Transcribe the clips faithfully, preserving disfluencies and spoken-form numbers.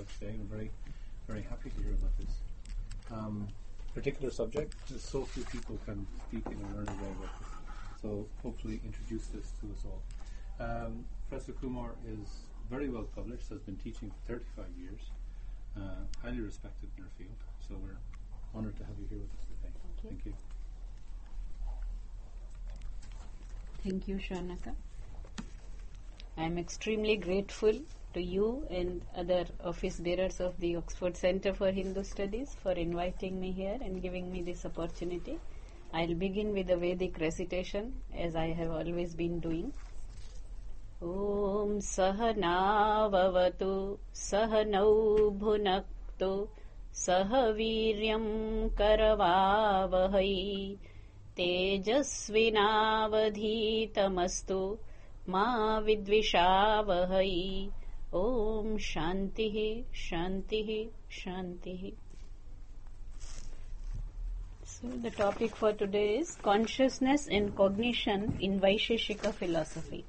about today. I'm very, very happy to hear about this um, particular subject. Just so few people can speak in a learned way about this. So hopefully introduce this to us all. Um, Professor Kumar is very well published, has been teaching for thirty-five years, uh, highly respected in her field. So we're honoured to have you here with us today. Thank you. Thank you. Thank you, Shaunaka. I am extremely grateful to you and other office bearers of the Oxford Centre for Hindu Studies for inviting me here and giving me this opportunity. I'll begin with the Vedic recitation as I have always been doing. Om Sahana Vavatu Sahanau Bhunaktu Sahaviryam Karavavahai Tejasvinavadhitamastu Ma Vidvishavahai. Om Shantihi Shantihi Shantihi. So the topic for today is consciousness and cognition in Vaisheshika philosophy.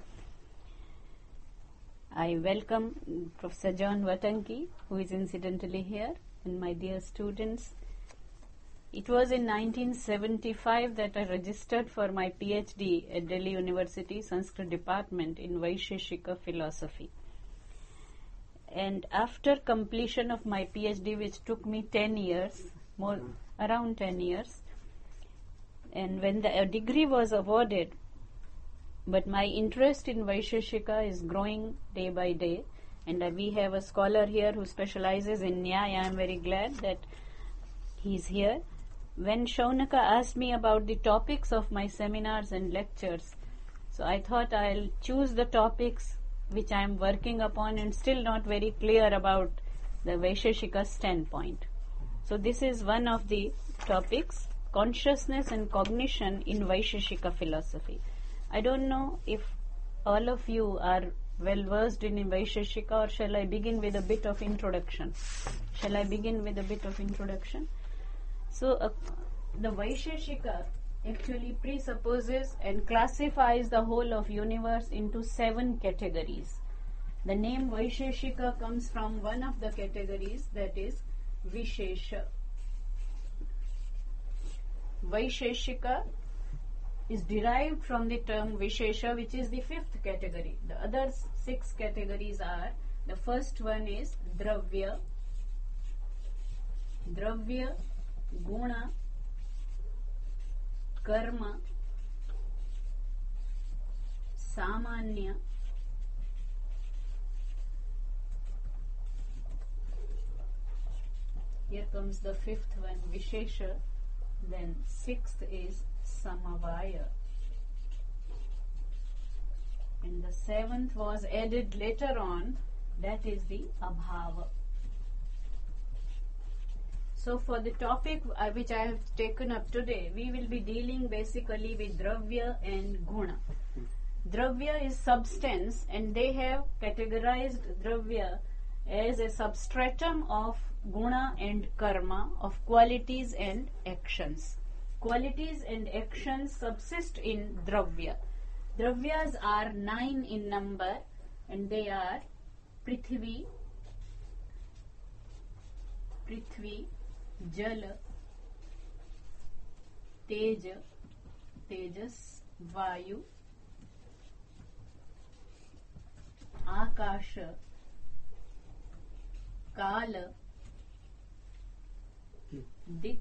I welcome Professor John Vatanki, who is incidentally here, and my dear students. It was in nineteen seventy-five that I registered for my PhD at Delhi University Sanskrit Department in Vaisheshika philosophy. And after completion of my PhD, which took me ten years, more around ten years, and when the uh, degree was awarded, but my interest in Vaisheshika is growing day by day, and uh, we have a scholar here who specializes in Nyaya. I am very glad that he is here. When Shaunaka asked me about the topics of my seminars and lectures, so I thought I'll choose the topics which I am working upon and still not very clear about the Vaisheshika standpoint. So this is one of the topics, consciousness and cognition in Vaisheshika philosophy. I don't know if all of you are well versed in Vaisheshika, or shall I begin with a bit of introduction? Shall I begin with a bit of introduction? So uh, the Vaisheshika actually presupposes and classifies the whole of universe into seven categories. The name Vaisheshika comes from one of the categories, that is Vishesha. Vaisheshika is derived from the term Vishesha, which is the fifth category. The other six categories are, the first one is Dravya, Dravya, Guna, Karma, Samanya, here comes the fifth one, Vishesha, then sixth is Samavaya, and the seventh was added later on, that is the Abhava. So for the topic uh, which I have taken up today, we will be dealing basically with Dravya and Guna. Dravya is substance, and they have categorized Dravya as a substratum of Guna and Karma, of qualities and actions. Qualities and actions subsist in Dravya. Dravyas are nine in number, and they are Prithvi, Prithvi, Jala, Teja, Tejas, Vayu, Akasha, Kala, Dik,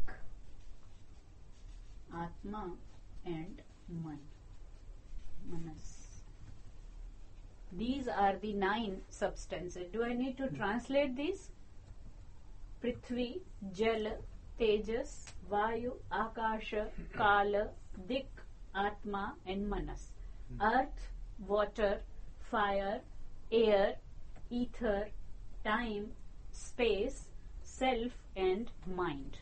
Atma, and Man, Manas. These are the nine substances. Do I need to translate these? Prithvi, Jala, Tejas, Vayu, Akasha, Kala, Dik, Atma, and Manas. Earth, water, fire, air, ether, time, space, self, and mind.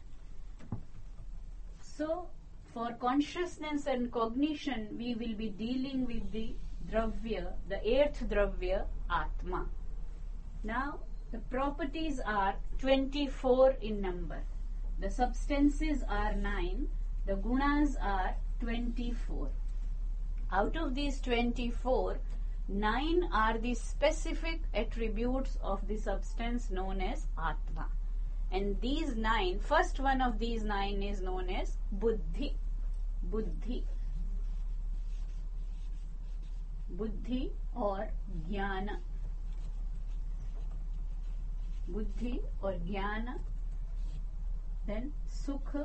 So, for consciousness and cognition, we will be dealing with the Dravya, the eighth Dravya, Atma. Now, the properties are twenty-four in number. The substances are nine. The gunas are twenty-four. Out of these twenty-four, Nine are the specific attributes of the substance known as Atma. And these nine, first one of these nine is known as Buddhi. Buddhi. Buddhi or Jnana. Buddhi or Jnana. Then Sukha.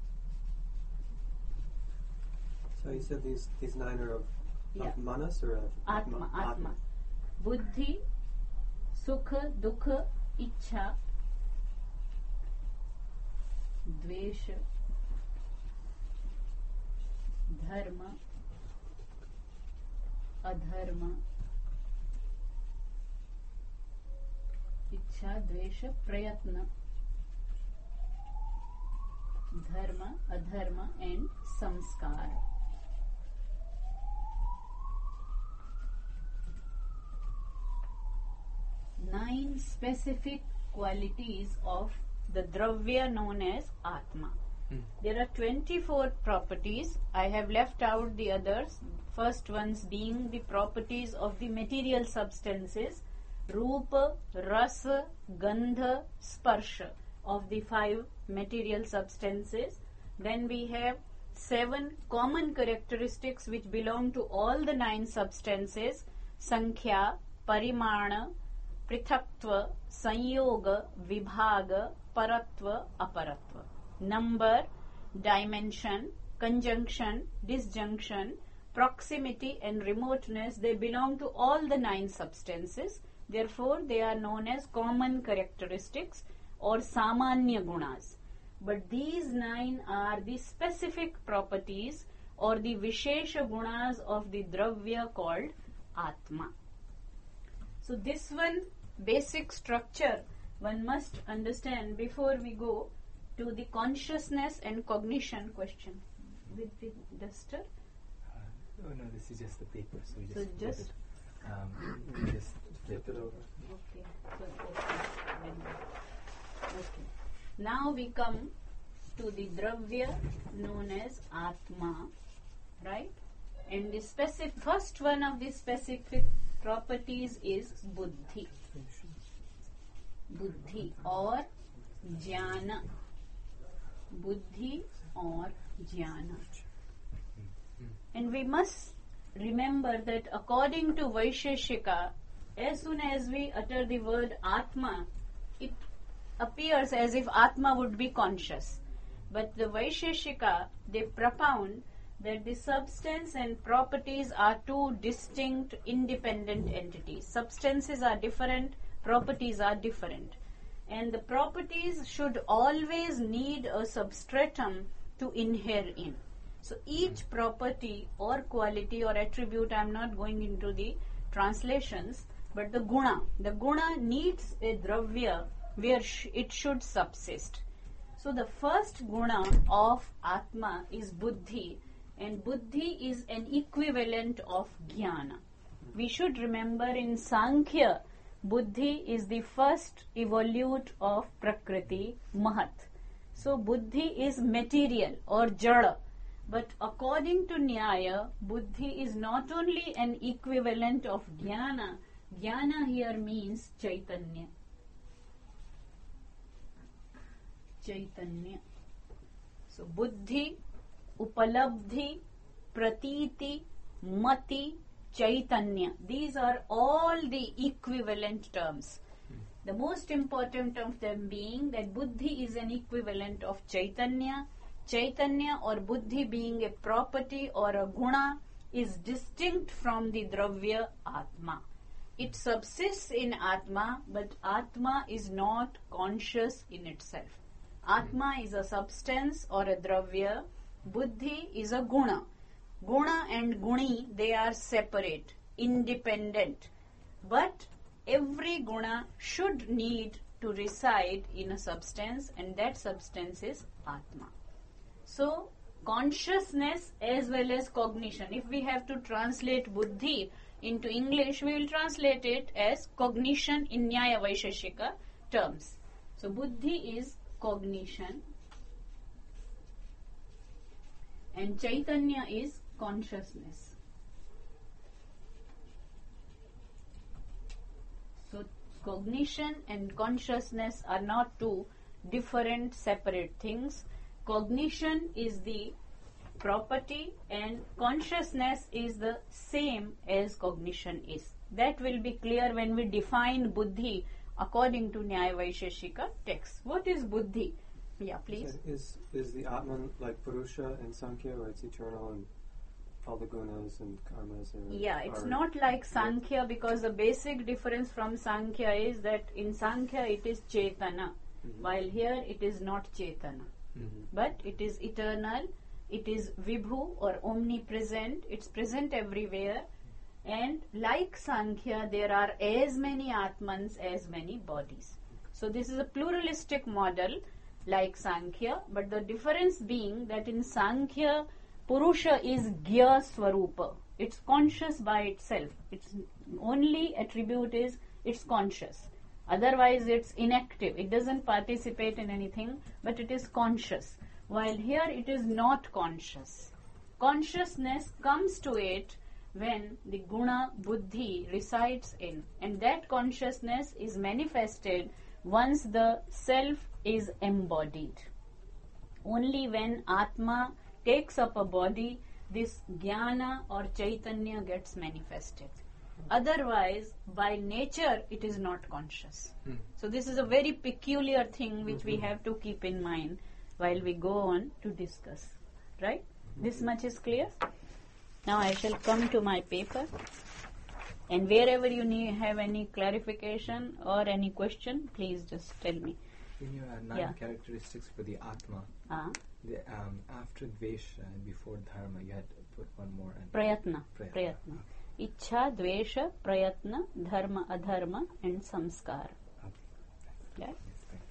So you said these these nine are of, Yeah. of manas or of Atma, Atma. Atma. Buddhi, Sukha, Dukha, Ichha, Dvesha, Dharma, Adharma, Ichha, Dvesha, Prayatna, Dharma, Adharma and Samskara. Nine specific qualities of the Dravya known as Atma. Hmm. There are twenty-four properties. I have left out the others. First ones being the properties of the material substances, Rupa, Rasa, Gandha, Sparsha of the five material substances. Then we have seven common characteristics which belong to all the nine substances, Sankhya, Parimana, Prithakva, Sanyoga, Vibhaga, Paratva, Aparatva. Number, dimension, conjunction, disjunction, proximity and remoteness, they belong to all the nine substances. Therefore, they are known as common characteristics or Samanya Gunas. But these nine are the specific properties or the Vishesha Gunas of the Dravya called Atma. So this one basic structure one must understand before we go to the consciousness and cognition question. With the duster? Uh, oh no, this is just the paper, so we just So flip just- it. Um, we just flip Flip it over. Okay. So, okay. Okay. Now we come to the Dravya known as Atma, right? And the specific first one of the specific properties is Buddhi. Buddhi or Jnana. Buddhi or Jnana. And we must remember that according to Vaisheshika, as soon as we utter the word Atma, it appears as if Atma would be conscious. But the Vaisheshika, they propound that the substance and properties are two distinct, independent entities. Substances are different, properties are different. And the properties should always need a substratum to inhere in. So each property or quality or attribute, I am not going into the translations, but the guna, the guna needs a dravya where sh- it should subsist. So the first guna of Atma is Buddhi, and Buddhi is an equivalent of Jnana. We should remember in Sankhya, Buddhi is the first evolute of Prakriti, Mahat. So Buddhi is material or Jada. But according to Nyaya, Buddhi is not only an equivalent of Jnana, Jnana here means Chaitanya. Chaitanya. So Buddhi, Upalabdhi, Pratiti, Mati, Chaitanya. These are all the equivalent terms. The most important of them being that Buddhi is an equivalent of Chaitanya. Chaitanya or Buddhi being a property or a guna is distinct from the Dravya Atma. It subsists in Atma, but Atma is not conscious in itself. Atma is a substance or a Dravya. Buddhi is a guna. Guna and guni, they are separate, independent. But every guna should need to reside in a substance, and that substance is Atma. So, consciousness as well as cognition. If we have to translate Buddhi into English, we will translate it as cognition in Nyaya Vaisheshika terms. So, Buddhi is cognition and Chaitanya is consciousness. cognition and consciousness are not two different separate things. Cognition is the property and consciousness is the same as cognition is. That will be clear when we define buddhi according to Nyaya Vaisheshika text. What is buddhi? Yeah, please. So is is the Atman like Purusha and Sankhya, or it's eternal and all the gunas and karmas? Are, Yeah, it's are not like Sankhya, because the basic difference from Sankhya is that in Sankhya it is Chetana, Mhm. while here it is not Chetana. Mhm. But it is eternal, it is Vibhu or omnipresent, it's present everywhere. And like Sankhya, there are as many Atmans as many bodies. So this is a pluralistic model like Sankhya, but the difference being that in Sankhya, Purusha is Gya Swarupa. It's conscious by itself. Its only attribute is it's conscious. Otherwise, it's inactive. It doesn't participate in anything, but it is conscious. While here, it is not conscious. Consciousness comes to it when the guna buddhi resides in, and that consciousness is manifested once the self is embodied. Only when Atma takes up a body, this jnana or chaitanya gets manifested. Otherwise, by nature, it is not conscious. Hmm. So this is a very peculiar thing which we have to keep in mind while we go on to discuss. Right? This much is clear? Now I shall come to my paper, and wherever you need have any clarification or any question, please just tell me. In your nine Yeah. characteristics for the Atma, Ah, the, um, after Dvesha and before Dharma, you had to put one more. And prayatna, Prayatna. prayatna. Ichha, dvesha, prayatna, dharma, adharma, and samskar. Okay. Right? Yes, thank you.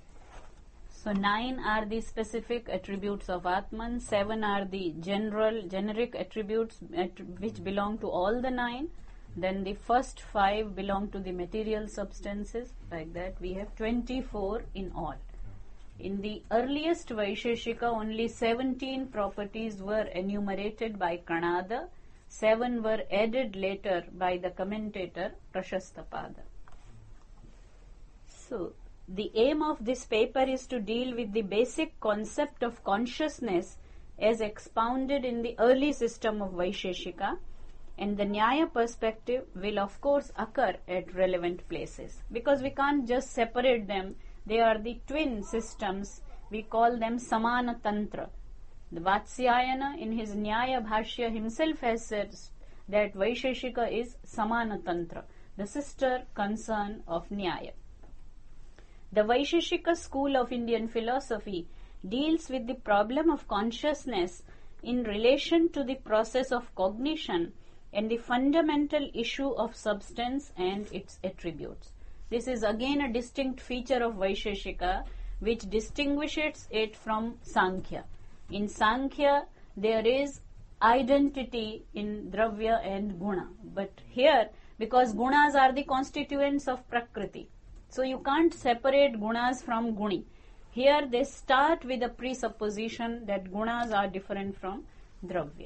So nine are the specific attributes of Atman, seven are the general, generic attributes at, which belong to all the nine. Then the first five belong to the material substances. Like that, we have twenty-four in all. In the earliest Vaisheshika, only seventeen properties were enumerated by Kanada. Seven were added later by the commentator Prashastapada. So, the aim of this paper is to deal with the basic concept of consciousness as expounded in the early system of Vaisheshika, and the Nyaya perspective will of course occur at relevant places. Because we can't just separate them, they are the twin systems, we call them Samana Tantra. The Vatsyayana in his Nyaya Bhashya himself has said that Vaisheshika is Samana Tantra, the sister concern of Nyaya. The Vaisheshika school of Indian philosophy deals with the problem of consciousness in relation to the process of cognition and the fundamental issue of substance and its attributes. This is again a distinct feature of Vaisheshika which distinguishes it from Sankhya. In Sankhya, there is identity in Dravya and Guna. But here, because Gunas are the constituents of Prakriti, so you can't separate Gunas from Guni. Here they start with a presupposition that Gunas are different from Dravya.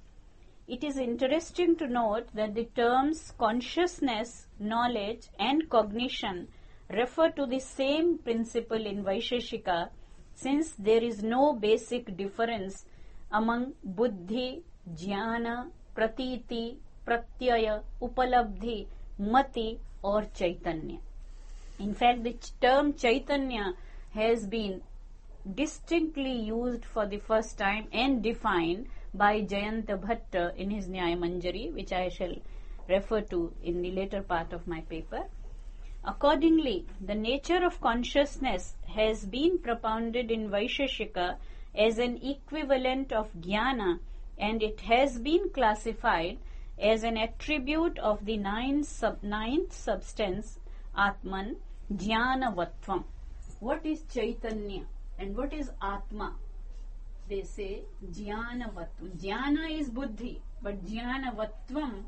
It is interesting to note that the terms consciousness, knowledge and cognition refer to the same principle in Vaisheshika, since there is no basic difference among buddhi, jnana, pratiti, pratyaya, upalabdhi, mati or chaitanya. In fact, the ch- term chaitanya has been distinctly used for the first time and defined by Jayanta Bhatta in his Nyaya Manjari, which I shall refer to in the later part of my paper. Accordingly, the nature of consciousness has been propounded in Vaisheshika as an equivalent of jnana, and it has been classified as an attribute of the ninth, sub- ninth substance, Atman, Jnanavatvam. What is Chaitanya and what is Atma? They say Jnanavatvam. Jnana is buddhi, but Jnanavatvam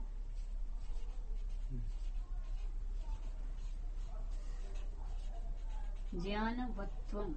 Jnanavatvam,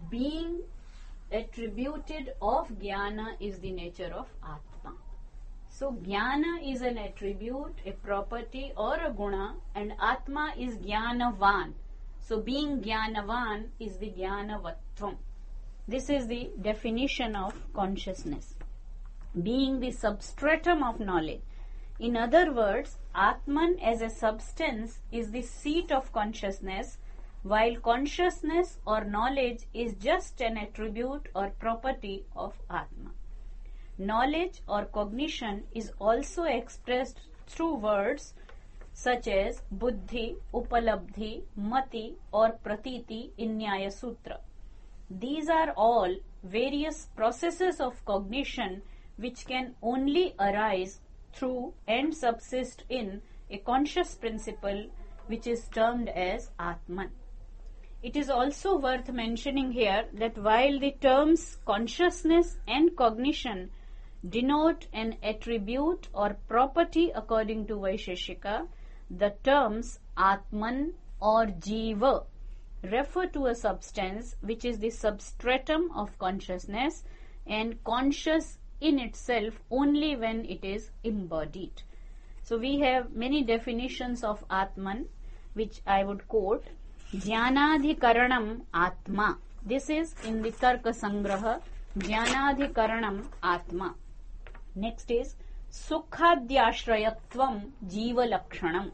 being attributed of jnana, is the nature of Atma. So jnana is an attribute, a property or a guna, and atma is jnanavan. So being jnanavan is the jnanavatvam. This is the definition of consciousness. Being the substratum of knowledge. In other words, Atman as a substance is the seat of consciousness, while consciousness or knowledge is just an attribute or property of Atma. Knowledge or cognition is also expressed through words such as buddhi, upalabdhi, mati or pratiti in Nyaya Sutra. These are all various processes of cognition which can only arise through and subsist in a conscious principle which is termed as Atman. It is also worth mentioning here that while the terms consciousness and cognition denote an attribute or property according to Vaisheshika, the terms Atman or Jiva refer to a substance which is the substratum of consciousness and conscious in itself only when it is embodied. So we have many definitions of Atman which I would quote. Jnanadhikaranam Atma. This is in the Tarka Sangraha. Jnanadhikaranam Atma. Next is Sukhadhyashrayatvam Jiva Lakshanam.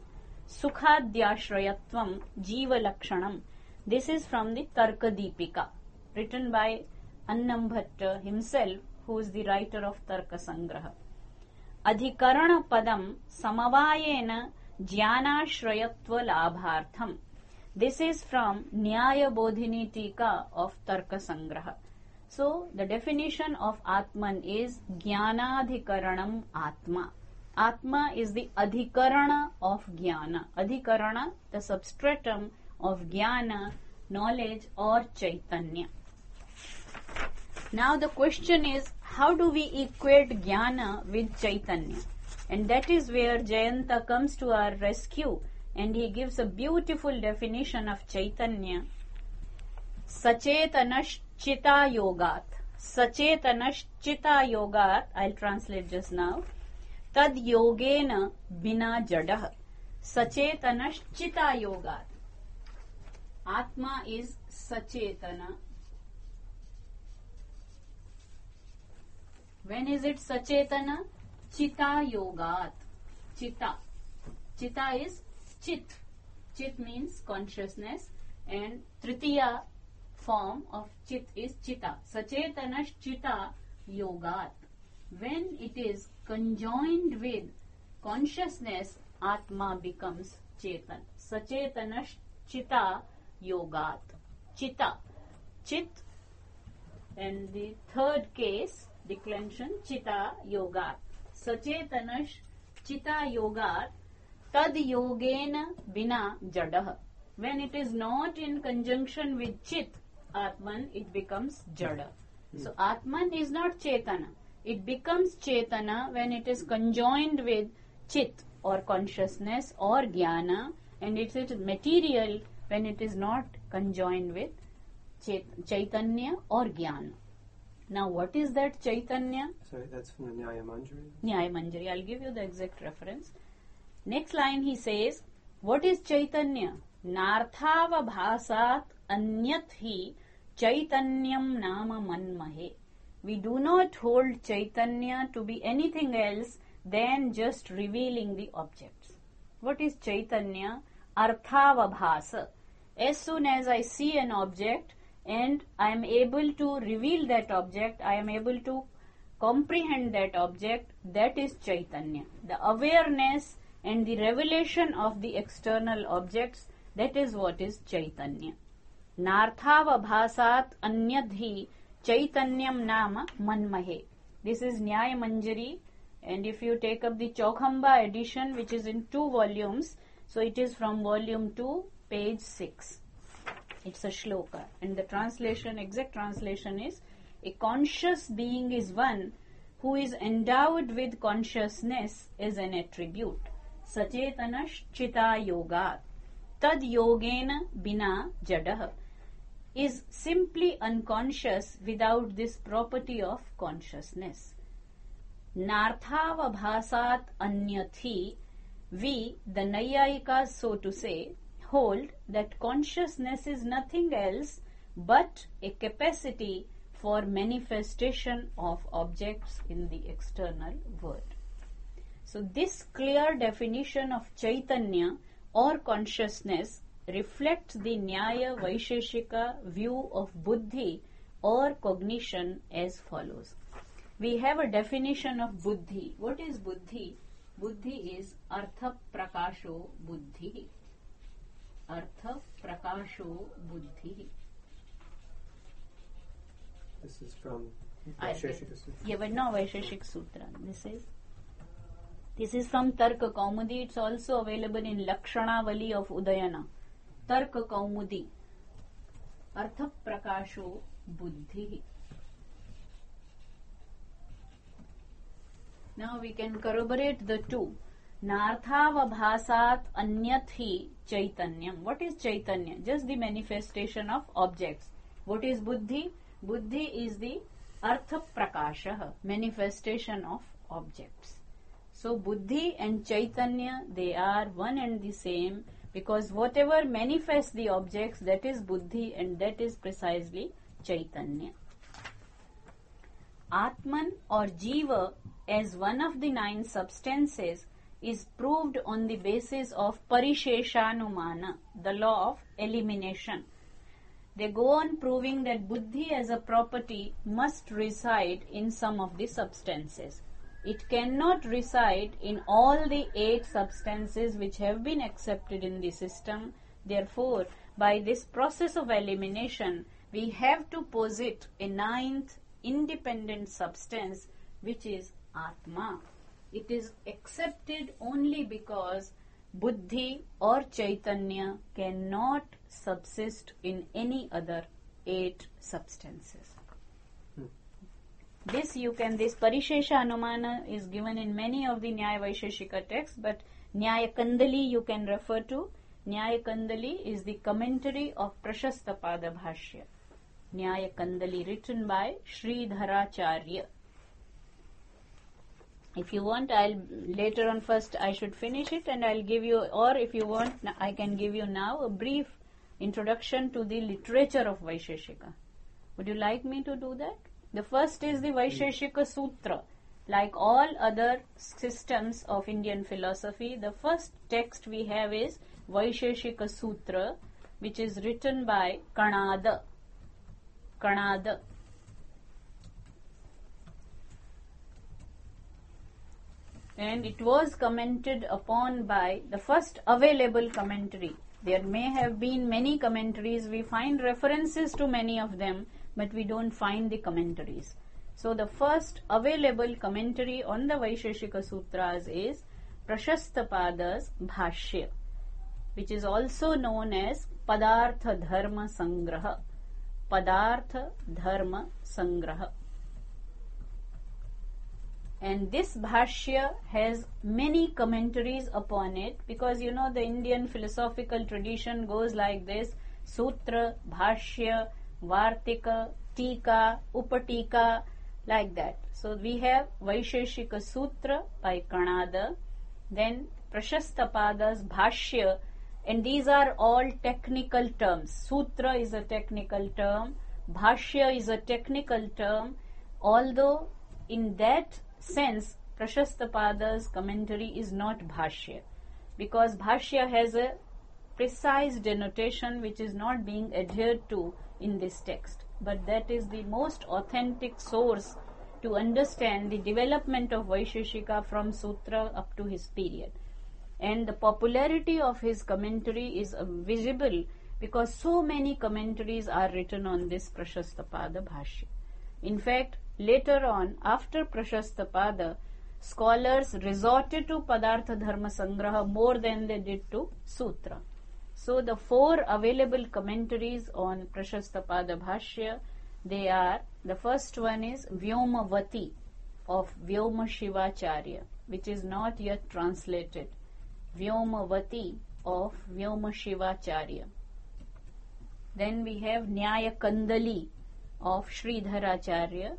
Sukhadhyashrayatvam Jiva Lakshanam. This is from the Tarka Deepika, written by Annam Bhatta himself, who is the writer of Tarka Sangraha. Adhikarana padam samavayena jnanashrayatva labhartham. This is from Nyaya Bodhini Tika of Tarka Sangraha. So, the definition of Atman is Jnanadhikaranam Atma. Atma is the Adhikarana of Jnana. Adhikarana, the substratum of Jnana, knowledge or Chaitanya. Now the question is, how do we equate Jnana with Chaitanya? And that is where Jayanta comes to our rescue and he gives a beautiful definition of Chaitanya. Sachetanashchita yogat. Sachetanashchita yogat, I'll translate just now. Tad yogena bina jadah. Sachetanashchita yogat. Atma is Sachetana. When is it Sachetana? Chita yogat. Chita. Chita is Chit. Chit means consciousness and Tritiya form of Chit is Chita. Sachetanash Chita yogat. When it is conjoined with consciousness, Atma becomes Chetan. Sachetanash Chita yogat. Chita. Chit. And the third case, declension, Chita yogat. Sachetanash Chita yogat. Tad yogena bina jadah. When it is not in conjunction with Chit, Atman, it becomes Jada. Hmm. So Atman is not Chetana. It becomes Chetana when it is conjoined with Chit or consciousness or Jnana, and it is material when it is not conjoined with Chet- Chaitanya or Jnana. Now what is that Chaitanya? Sorry, that's from the Nyaya Manjari? Nyaya Manjari. I'll give you the exact reference. Next line he says, what is Chaitanya? Narthava bhasat anyat hi Chaitanyam nama manmahe. We do not hold Chaitanya to be anything else than just revealing the objects. What is Chaitanya? Arthava bhasa. As soon as I see an object and I am able to reveal that object, I am able to comprehend that object, that is Chaitanya. The awareness and the revelation of the external objects, that is what is Chaitanya. Narthava bhasat anyadhi Chaitanyam nama manmahe. This is Nyaya Manjari, and if you take up the Chaukhamba edition, which is in two volumes, so it is from volume two, page six. It's a shloka, and the translation, exact translation is, a conscious being is one who is endowed with consciousness as an attribute. Sachetanash Chita yogat. Tad yogena bina jadah. Is simply unconscious without this property of consciousness. Narthavabhasat anyathi, we, the Naiyayikas, so to say, hold that consciousness is nothing else but a capacity for manifestation of objects in the external world. So this clear definition of Chaitanya or consciousness reflects the Nyaya Vaisheshika view of Buddhi or cognition as follows. We have a definition of Buddhi. What is Buddhi? Buddhi is Artha Prakasho Buddhi. Artha Prakasho Buddhi. This is from I Vaisheshika Sutra. Yeah, but no Vaisheshik Sutra. This is this is from Tarka Kaumudi. It's also available in Lakshanavali of Udayana. Tarka Kaumudi. Artha Prakasho Buddhi. Now we can corroborate the two. Narthavabhasat anyathi chaitanyam. What is Chaitanya? Just the manifestation of objects. What is Buddhi? Buddhi is the Artha Prakasha, manifestation of objects. So Buddhi and Chaitanya, they are one and the same, because whatever manifests the objects, that is Buddhi and that is precisely Chaitanya. Atman or Jiva as one of the nine substances is proved on the basis of Parisheshanumana, the law of elimination. They go on proving that Buddhi as a property must reside in some of the substances. It cannot reside in all the eight substances which have been accepted in the system. Therefore, by this process of elimination, we have to posit a ninth independent substance, which is Atma. It is accepted only because Buddhi or Chaitanya cannot subsist in any other eight substances. Hmm. This you can, this Parishesha Anumana is given in many of the Nyaya Vaisheshika texts, but Nyaya Kandali you can refer to. Nyaya Kandali is the commentary of Prashastapada Bhashya. Nyaya Kandali written by Sridharacharya. If you want, I'll later on first I should finish it and I'll give you, or if you want, I can give you now a brief introduction to the literature of Vaisheshika. Would you like me to do that? The first is the Vaisheshika Sutra. Like all other systems of Indian philosophy, the first text we have is Vaisheshika Sutra, which is written by Kanada. Kanada. And it was commented upon by the first available commentary. There may have been many commentaries. We find references to many of them, but we don't find the commentaries. So the first available commentary on the Vaisheshika Sutras is Prashastapada's Bhashya, which is also known as Padartha Dharma Sangraha. Padartha Dharma Sangraha. And this Bhashya has many commentaries upon it, because you know the Indian philosophical tradition goes like this: Sutra, Bhashya, Vartika, Tika, Upatika, like that. So we have Vaisheshika Sutra by Kanada, then Prashastapada's Bhashya, and these are all technical terms. Sutra is a technical term, Bhashya is a technical term, although in that sense Prashastapada's commentary is not Bhashya, because Bhashya has a precise denotation which is not being adhered to in this text. But that is the most authentic source to understand the development of Vaisheshika from Sutra up to his period. And the popularity of his commentary is uh, visible because so many commentaries are written on this Prashastapada Bhashya. In fact, later on, after Prashastapada, scholars resorted to Padartha Dharma Sangraha more than they did to Sutra. So the four available commentaries on Prashastapada Bhashya, they are, the first one is Vyomavati of Vyoma Shivacharya, which is not yet translated. Vyomavati of Vyoma Shivacharya. Then we have Nyaya Kandali of Sridharacharya.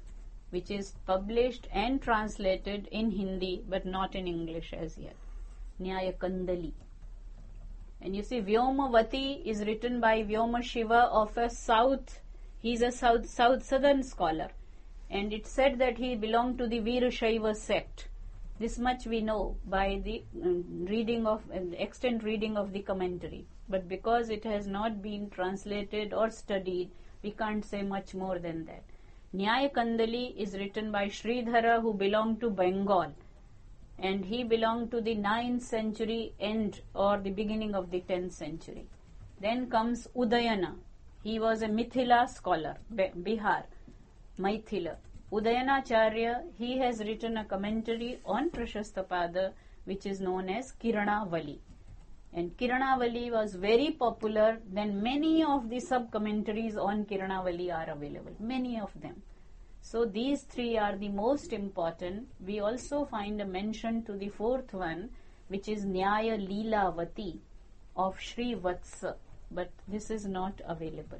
which is published and translated in Hindi but not in English as yet. Nyaya Kandali. And you see, Vyomavati is written by Vyoma Shiva of a south, he is a south, south southern scholar. And it's said that he belonged to the Veerashaiva sect. This much we know by the um, reading of, uh, extant reading of the commentary. But because it has not been translated or studied, we can't say much more than that. Nyaya Kandali is written by Sridhara, who belonged to Bengal. And he belonged to the ninth century end or the beginning of the tenth century. Then comes Udayana. He was a Mithila scholar, Bihar, Maithila. Udayanacharya, he has written a commentary on Prashastapada, which is known as Kiranavali. And Kiranavali was very popular. Then many of the sub-commentaries on Kiranavali are available, many of them. So these three are the most important. We also find a mention to the fourth one, which is Nyaya Leelavati of Sri Vatsa, but this is not available.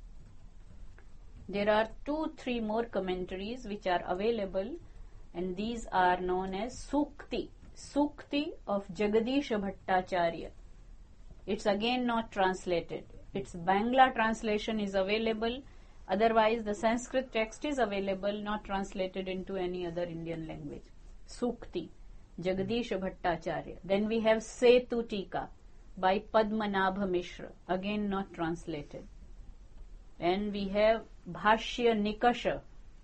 There are two, three more commentaries which are available, and these are known as Sukti. Sukti of Jagadisha Bhattacharya. It's again not translated. Its Bangla translation is available. Otherwise, the Sanskrit text is available, not translated into any other Indian language. Sukti, Jagadisha Bhattacharya. Then we have Setu Tika by Padmanabha Mishra, again not translated. And we have Bhashya Nikasha,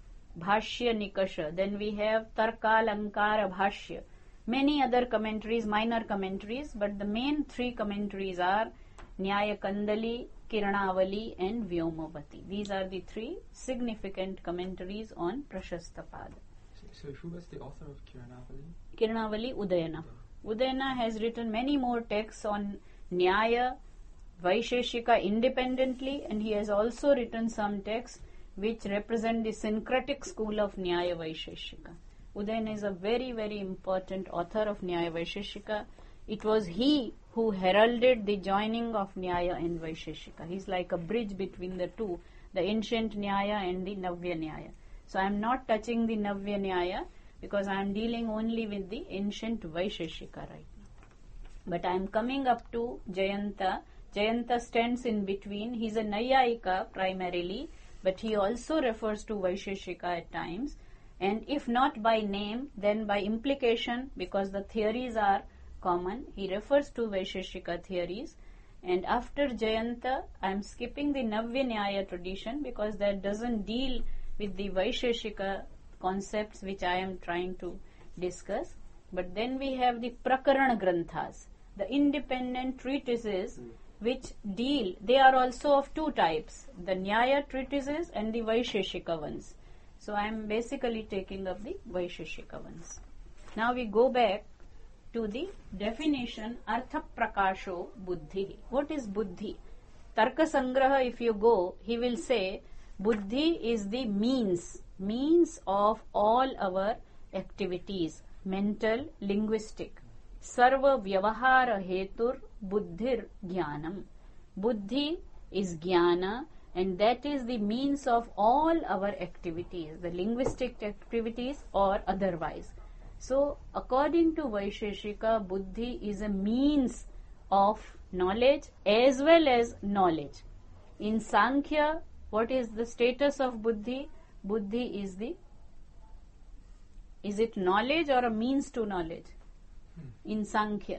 Bhashya Nikasha. Then we have Tarkalankara Bhashya. Many other commentaries, minor commentaries, but the main three commentaries are Nyaya Kandali, Kiranavali and Vyomavati. These are the three significant commentaries on Prashastapada. So, so who was the author of Kiranavali? Kiranavali Udayana. Udayana has written many more texts on Nyaya, Vaisheshika independently, and he has also written some texts which represent the syncretic school of Nyaya Vaisheshika. Udayana is a very, very important author of Nyaya Vaisheshika. It was he who heralded the joining of Nyaya and Vaisheshika. He is like a bridge between the two, the ancient Nyaya and the Navya Nyaya. So I am not touching the Navya Nyaya because I am dealing only with the ancient Vaisheshika right now. But I am coming up to Jayanta. Jayanta stands in between. He is a Nayayika primarily, but he also refers to Vaisheshika at times. And if not by name, then by implication, because the theories are common, he refers to Vaisheshika theories. And after Jayanta, I am skipping the Navya Nyaya tradition because that doesn't deal with the Vaisheshika concepts which I am trying to discuss. But then we have the Prakarana Granthas, the independent treatises which deal, they are also of two types, the Nyaya treatises and the Vaisheshika ones. So I am basically taking up the Vaisheshika ones. Now we go back to the definition Artha Prakasho Buddhi. What is Buddhi? Tarka Sangraha, if you go, he will say Buddhi is the means, means of all our activities, mental, linguistic. Sarva Vyavahara Hetur Buddhir Jnanam. Buddhi is jnana, and that is the means of all our activities, the linguistic activities or otherwise. So, according to Vaisheshika, Buddhi is a means of knowledge as well as knowledge. In Sankhya, what is the status of Buddhi? Buddhi is the, is it knowledge or a means to knowledge? In Sankhya.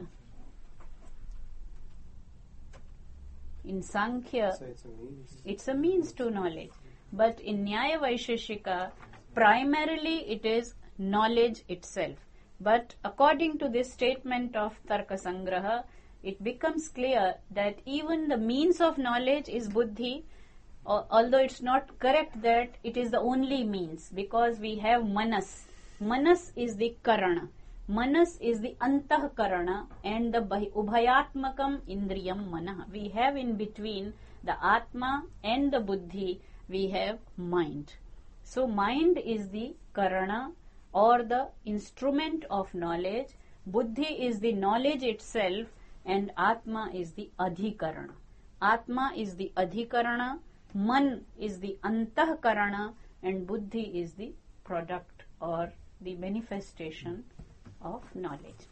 In Sankhya, So it's a means. it's a means to knowledge. But in Nyaya Vaisheshika, primarily it is knowledge itself. But according to this statement of Tarka Sangraha, it becomes clear that even the means of knowledge is Buddhi, al- although it's not correct that it is the only means, because we have Manas. Manas is the Karana. Manas is the Antahkarana and the Ubhayatmakam Indriyam Manah. We have in between the Atma and the Buddhi, we have mind. So mind is the Karana or the instrument of knowledge. Buddhi is the knowledge itself and Atma is the Adhikarana. Atma is the Adhikarana, Man is the Antahkarana and Buddhi is the product or the manifestation of knowledge.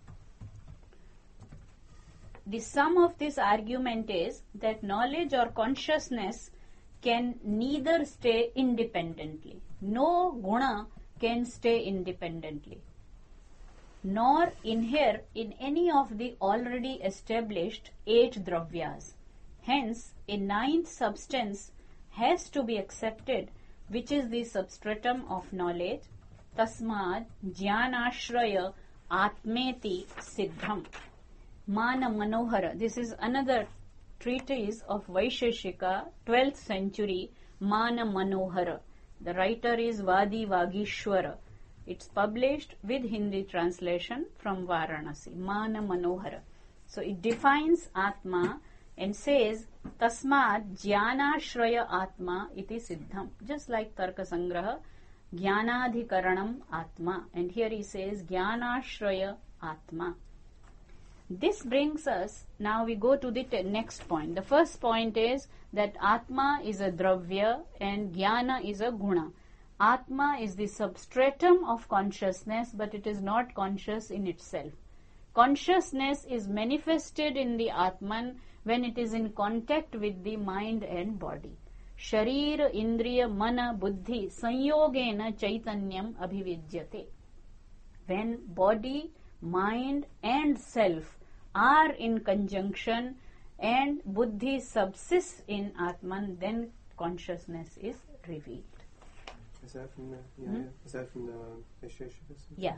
The sum of this argument is that knowledge or consciousness can neither stay independently. No guna can stay independently, nor inhere in any of the already established eight dravyas. Hence, a ninth substance has to be accepted, which is the substratum of knowledge. Tasmad jnanashraya atmeti siddham. Mana Manohara. This is another treatise of Vaisheshika, twelfth century, Mana Manohara. The writer is Vadi Vagishwara. It's published with Hindi translation from Varanasi. Mana Manohara. So it defines Atma and says, Tasmad Jnanashraya Atma iti siddham. Just like Tarka Sangraha, Jnanadhikaranam Atma. And here he says, Jnanashraya Atma. This brings us, now we go to the te- next point. The first point is that Atma is a dravya and Jnana is a guna. Atma is the substratum of consciousness, but it is not conscious in itself. Consciousness is manifested in the Atman when it is in contact with the mind and body. Sharira, Indriya, Mana, Buddhi, Sanyogena, Chaitanyam, Abhividyate. When body, mind and self are in conjunction and buddhi subsists in Atman, then consciousness is revealed. Is that from the yeah, Hmm? yeah. Is that from the Vaisheshika? Yeah.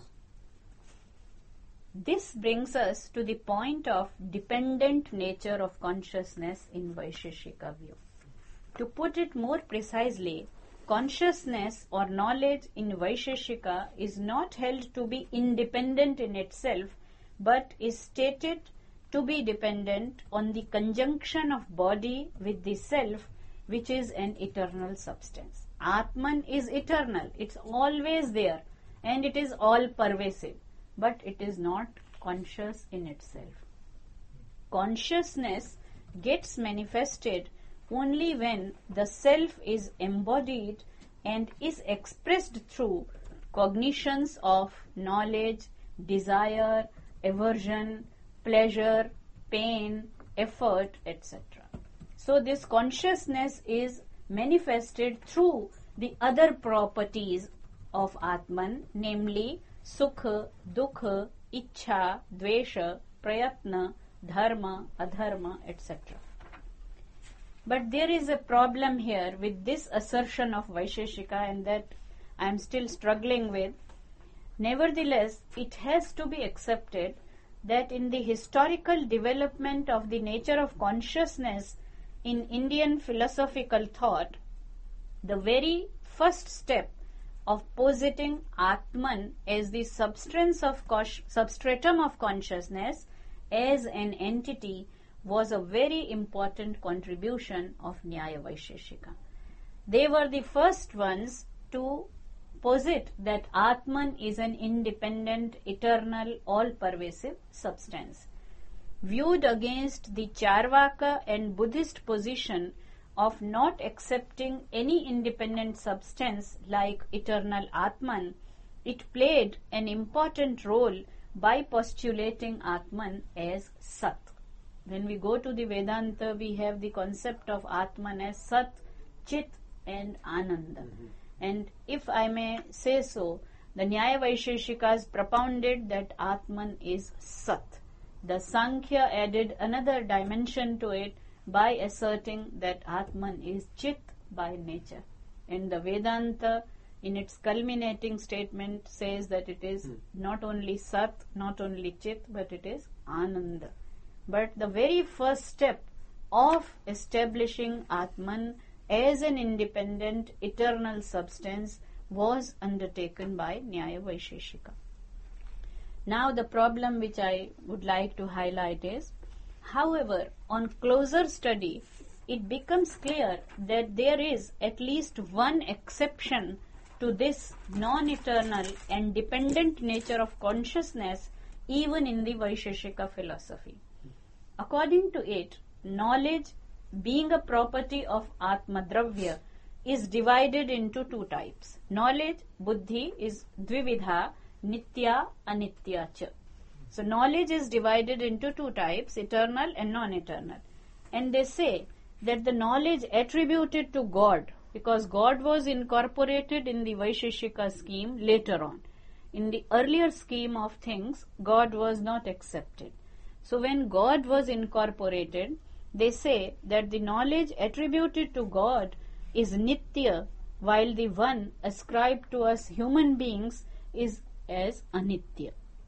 This brings us to the point of dependent nature of consciousness in Vaisheshika view. To put it more precisely, consciousness or knowledge in Vaisheshika is not held to be independent in itself, but is stated to be dependent on the conjunction of body with the self, which is an eternal substance. Atman is eternal, it's always there, and it is all pervasive, but it is not conscious in itself. Consciousness gets manifested only when the self is embodied and is expressed through cognitions of knowledge, desire, aversion, pleasure, pain, effort, et cetera. So this consciousness is manifested through the other properties of Atman, namely Sukha, Dukha, Ichha, Dvesha, Prayatna, Dharma, Adharma, et cetera. But there is a problem here with this assertion of Vaisheshika, and that I am still struggling with. Nevertheless, it has to be accepted that in the historical development of the nature of consciousness in Indian philosophical thought, the very first step of positing Atman as the substance of kosh, substratum of consciousness as an entity was a very important contribution of Nyaya Vaisheshika. They were the first ones to posit that Atman is an independent, eternal, all-pervasive substance. Viewed against the Charvaka and Buddhist position of not accepting any independent substance like eternal Atman, it played an important role by postulating Atman as Sat. When we go to the Vedanta, we have the concept of Atman as Sat, Chit and Ananda. Mm-hmm. And if I may say so, the Nyaya Vaisheshikas propounded that Atman is Sat. The Sankhya added another dimension to it by asserting that Atman is Chit by nature. And the Vedanta, in its culminating statement, says that it is mm. not only Sat, not only Chit, but it is Ananda. But the very first step of establishing Atman as an independent, eternal substance was undertaken by Nyaya Vaisheshika. Now the problem which I would like to highlight is, however, on closer study, it becomes clear that there is at least one exception to this non-eternal and dependent nature of consciousness even in the Vaisheshika philosophy. According to it, knowledge, being a property of Atmadravya, is divided into two types. Knowledge, buddhi, is dvividha, nitya, anitya cha. So knowledge is divided into two types, eternal and non-eternal. And they say that the knowledge attributed to God, because God was incorporated in the Vaisheshika scheme later on. In the earlier scheme of things, God was not accepted. So when God was incorporated, they say that the knowledge attributed to God is nitya, while the one ascribed to us human beings is as anitya.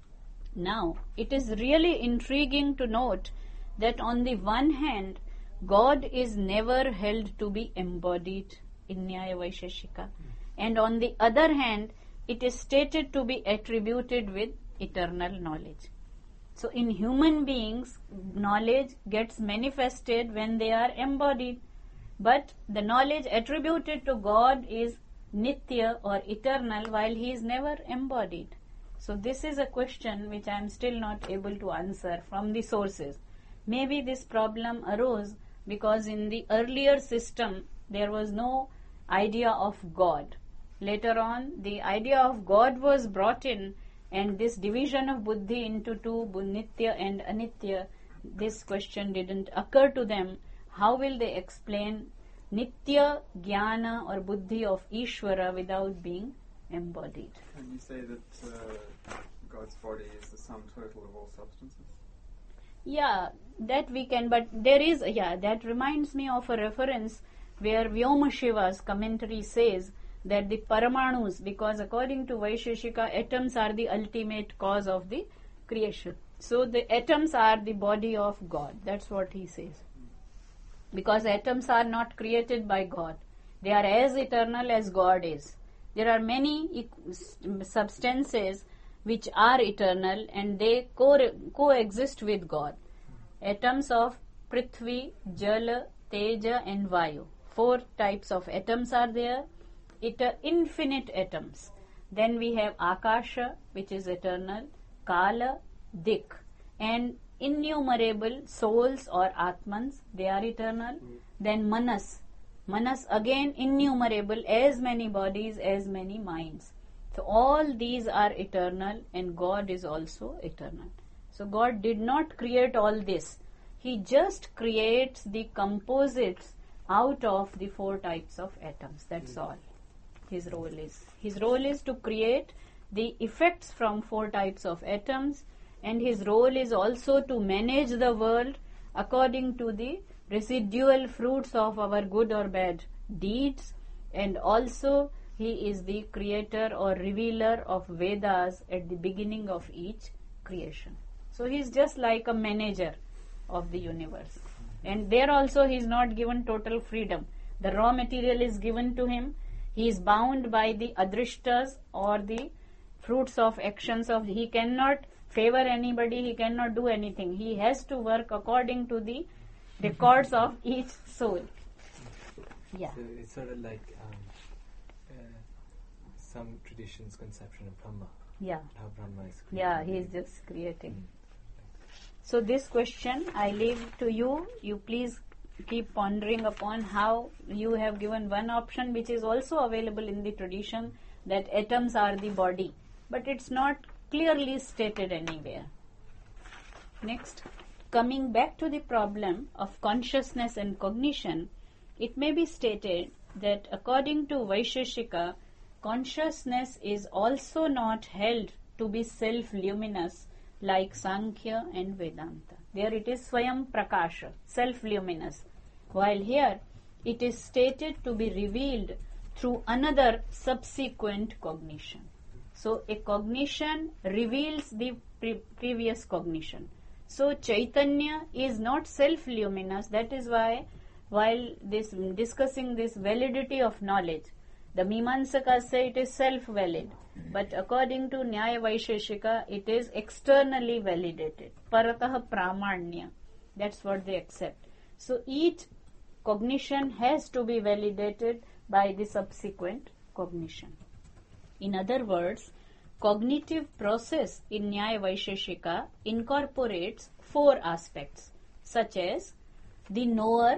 Now, it is really intriguing to note that on the one hand, God is never held to be embodied in Nyaya Vaisheshika, and on the other hand, it is stated to be attributed with eternal knowledge. So in human beings, knowledge gets manifested when they are embodied, but the knowledge attributed to God is nitya or eternal, while he is never embodied. So this is a question which I am still not able to answer from the sources. Maybe this problem arose because in the earlier system there was no idea of God. Later on, the idea of God was brought in, and this division of buddhi into two, nitya and anitya, this question didn't occur to them. How will they explain nitya, jnana or buddhi of Ishvara without being embodied? Can you say that uh, God's body is the sum total of all substances? Yeah, that we can, but there is, yeah, that reminds me of a reference where Vyoma Shiva's commentary says that the Paramanus, because according to Vaisheshika, atoms are the ultimate cause of the creation. So the atoms are the body of God. That's what he says. Because atoms are not created by God. They are as eternal as God is. There are many substances which are eternal and they co- coexist with God. Atoms of Prithvi, Jala, Teja and Vayu. Four types of atoms are there. It are infinite atoms. Then we have Akasha, which is eternal, Kala, Dik, and innumerable souls or Atmans, they are eternal. Mm. Then Manas. Manas again innumerable, as many bodies, as many minds. So all these are eternal and God is also eternal. So God did not create all this. He just creates the composites out of the four types of atoms. That's mm. all his role is. His role is to create the effects from four types of atoms, and his role is also to manage the world according to the residual fruits of our good or bad deeds, and also he is the creator or revealer of Vedas at the beginning of each creation. So he is just like a manager of the universe. And there also he is not given total freedom. The raw material is given to him. He is bound by the adrishtas or the fruits of actions of, he cannot favor anybody, he cannot do anything. He has to work according to the records of each soul. Yeah. So it's sort of like um, uh, some traditions' conception of Brahma. Yeah. How Brahma is created. Yeah, he is just creating. So this question I leave to you. You please keep pondering upon how you have given one option which is also available in the tradition, that atoms are the body, but it's not clearly stated anywhere. Next, coming back to the problem of consciousness and cognition, it may be stated that according to Vaisheshika, consciousness is also not held to be self-luminous like Sankhya and Vedanta. There it is Swayam Prakasha, self-luminous, while here it is stated to be revealed through another subsequent cognition. So a cognition reveals the pre- previous cognition. So Chaitanya is not self-luminous. That is why while this discussing this validity of knowledge, the Mimamsakas say it is self-valid. But according to Nyaya Vaisheshika, it is externally validated. Paratah pramanya. That's what they accept. So each cognition has to be validated by the subsequent cognition. In other words, cognitive process in Nyaya Vaisheshika incorporates four aspects, such as the knower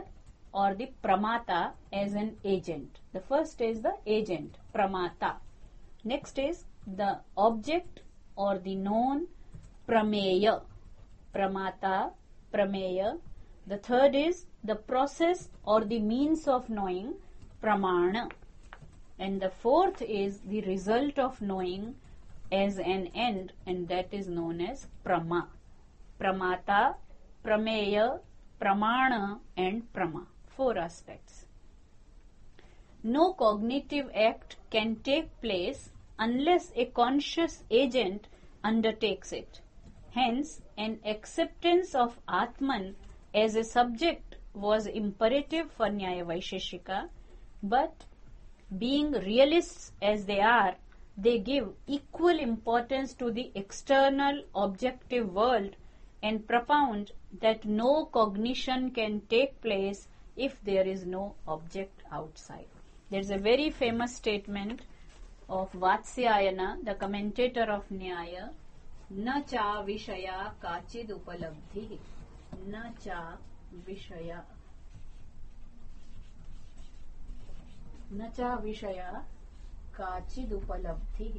or the pramata as an agent. The first is the agent, pramata. Next is the object or the known, prameya, pramata, prameya. The third is the process or the means of knowing, pramana. And the fourth is the result of knowing as an end, and that is known as prama. Pramata, prameya, pramana and prama. Four aspects. No cognitive act can take place unless a conscious agent undertakes it. Hence, an acceptance of Atman as a subject was imperative for Nyaya Vaisheshika, but being realists as they are, they give equal importance to the external objective world and propound that no cognition can take place if there is no object outside. There is a very famous statement of Vatsyayana, the commentator of Nyaya, na cha vishaya kachid upalabdhi, na cha vishaya, na cha vishaya kachid upalabdhi.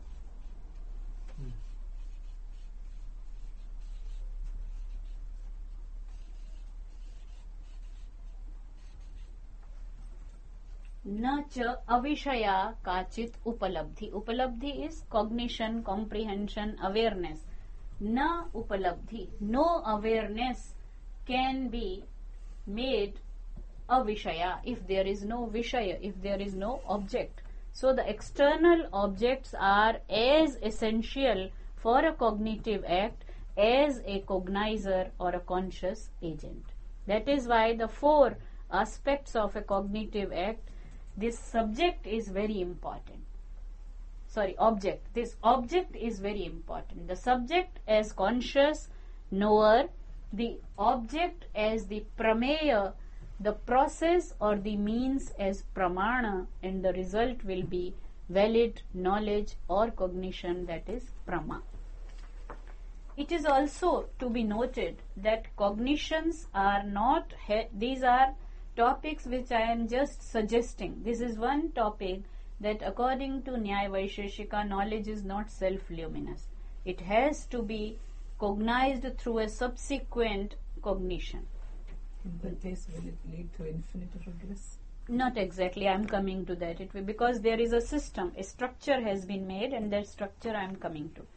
न च avishaya kachit upalabdhi. Upalabdhi is cognition, comprehension, awareness. Na upalabdhi. No awareness can be made avishaya if there is no vishaya, if there is no object. So the external objects are as essential for a cognitive act as a cognizer or a conscious agent. That is why the four aspects of a cognitive act, this subject is very important. Sorry, object. This object is very important. The subject as conscious knower, the object as the prameya, the process or the means as pramana, and the result will be valid knowledge or cognition, that is prama. It is also to be noted that cognitions are not, he- these are topics which I am just suggesting. This is one topic that according to Nyaya Vaisheshika, knowledge is not self-luminous. It has to be cognized through a subsequent cognition. In that case, will it lead to infinite regress? Not exactly, I am coming to that. It will, because there is a system, a structure has been made, and that structure I am coming to.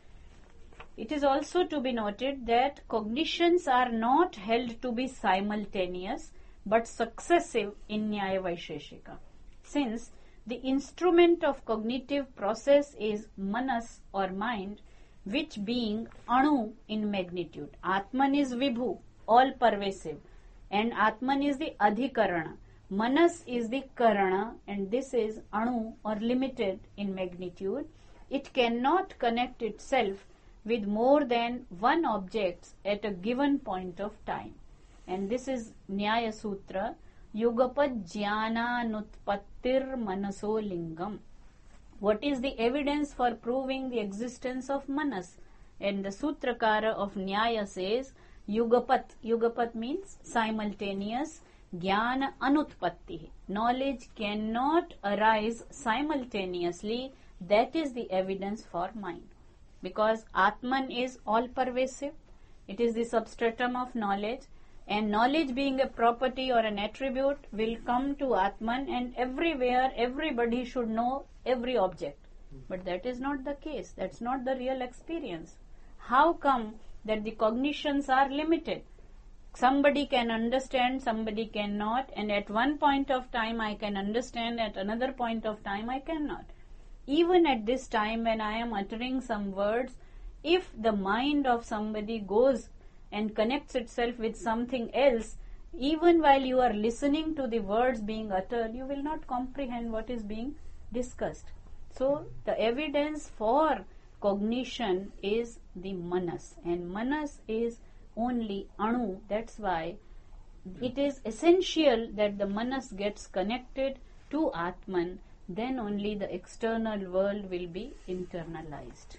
It is also to be noted that cognitions are not held to be simultaneous but successive in Nyaya Vaisheshika, since the instrument of cognitive process is manas or mind, which being anu in magnitude. Atman is vibhu, all pervasive, and Atman is the adhikarana. Manas is the karana, and this is anu or limited in magnitude. It cannot connect itself with more than one object at a given point of time. And this is Nyaya Sutra, Yugapad Jnana Nutpattir Manaso Lingam. What is the evidence for proving the existence of Manas? And the Sutrakara of Nyaya says, Yugapat. Yugapat means simultaneous. Jnana Anutpatti. Knowledge cannot arise simultaneously. That is the evidence for mind. Because Atman is all pervasive. It is the substratum of knowledge. And knowledge being a property or an attribute will come to Atman, and everywhere everybody should know every object. But that is not the case. That's not the real experience. How come that the cognitions are limited? Somebody can understand, somebody cannot, and at one point of time I can understand, at another point of time I cannot. Even at this time when I am uttering some words, if the mind of somebody goes and connects itself with something else, even while you are listening to the words being uttered, you will not comprehend what is being discussed. So, the evidence for cognition is the manas, and manas is only anu. That's why it is essential that the manas gets connected to Atman, then only the external world will be internalized.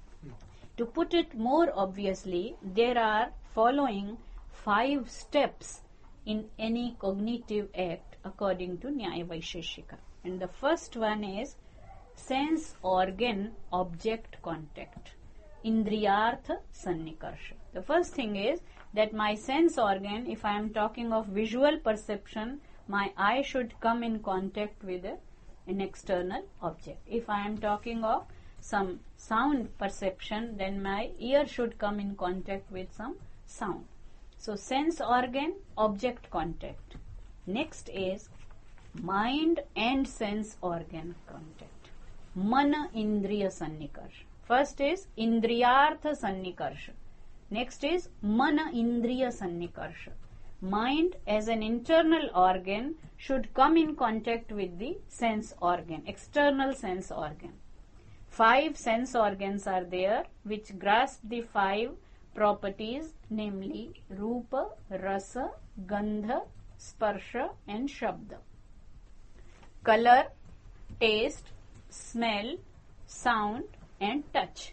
To put it more obviously, there are following five steps in any cognitive act according to Nyaya Vaisheshika. And the first one is sense organ object contact, Indriyartha Sannikarsha. The first thing is that my sense organ, if I am talking of visual perception, my eye should come in contact with a, an external object. If I am talking of some sound perception, then my ear should come in contact with some sound. So sense organ object contact. Next is mind and sense organ contact, Mana Indriya Sannikarsha. First is Indriyartha Sannikarsha. Next is Mana Indriya Sannikarsha. Mind as an internal organ should come in contact with the sense organ, external sense organ. Five sense organs are there which grasp the five properties, namely Rupa, Rasa, Gandha, Sparsha and Shabda. Color, taste, smell, sound and touch.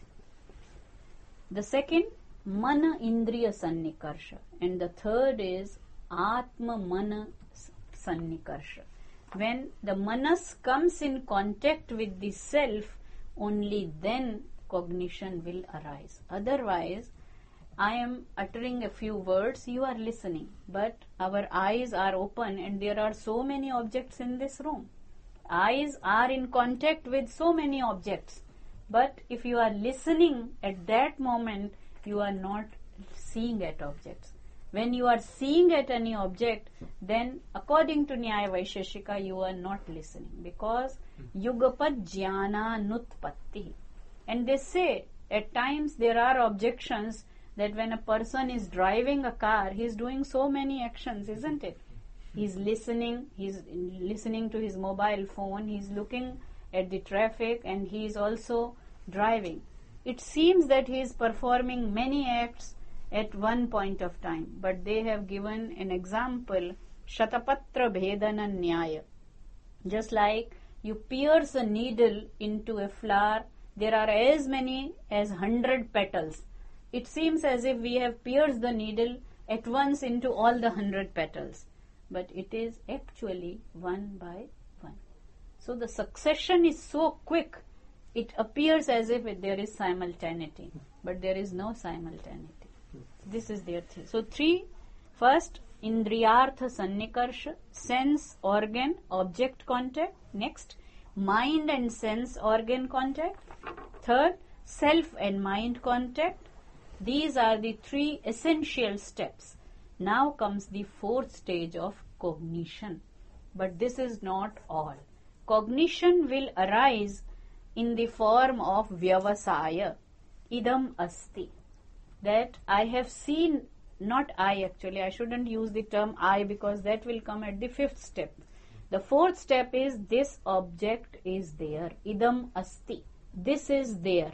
The second, Mana Indriya Sannikarsha, and the third is Atma Mana Sannikarsha. When the manas comes in contact with the self, only then cognition will arise. Otherwise, I am uttering a few words, you are listening, but our eyes are open and there are so many objects in this room. Eyes are in contact with so many objects, but if you are listening at that moment, you are not seeing at objects. When you are seeing at any object, then according to Nyaya Vaisheshika, you are not listening, because Yugapad Jnana Nutpatti. And they say at times there are objections that when a person is driving a car, he is doing so many actions, isn't it? He is listening, he is listening to his mobile phone, he is looking at the traffic, and he is also driving. It seems that he is performing many acts at one point of time, but they have given an example, Shatapatra Bhedana Nyaya. Just like you pierce a needle into a flower, there are as many as hundred petals. It seems as if we have pierced the needle at once into all the hundred petals, but it is actually one by one. So the succession is so quick, it appears as if it, there is simultaneity, but there is no simultaneity. This is their thing. So three, first Indriyartha Sannikarsha, sense organ object contact. Next, mind and sense organ contact. Third, self and mind contact. These are the three essential steps. Now comes the fourth stage of cognition. But this is not all. Cognition will arise in the form of Vyavasaya, Idam Asti. That I have seen, not I actually, I shouldn't use the term I because that will come at the fifth step. The fourth step is this object is there, Idam Asti. This is there,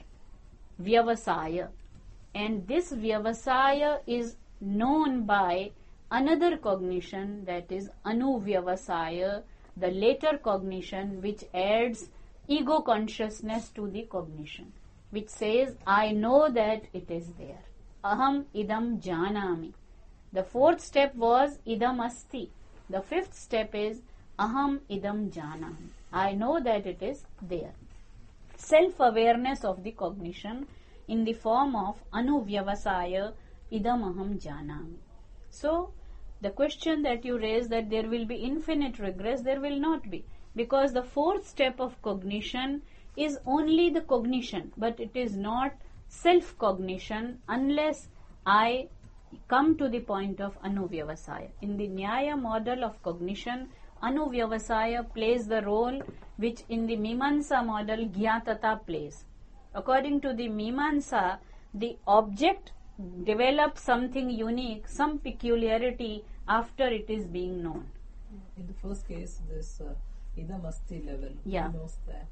Vyavasaya. And this Vyavasaya is known by another cognition, that is Anuvyavasaya, the later cognition which adds ego consciousness to the cognition, which says, I know that it is there. Aham idam janami. The fourth step was idam asti. The fifth step is aham idam janami. I know that it is there. Self-awareness of the cognition in the form of anuvyavasaya idam aham janami. So, the question that you raise that there will be infinite regress, there will not be. Because the fourth step of cognition is only the cognition, but it is not self-cognition unless I come to the point of Anuvyavasaya. In the Nyaya model of cognition, Anuvyavasaya plays the role which in the Mimamsa model Gyatata plays. According to the Mimamsa, the object develops something unique, some peculiarity after it is being known. In the first case, this uh, Idam Asti level, Yeah. he knows that.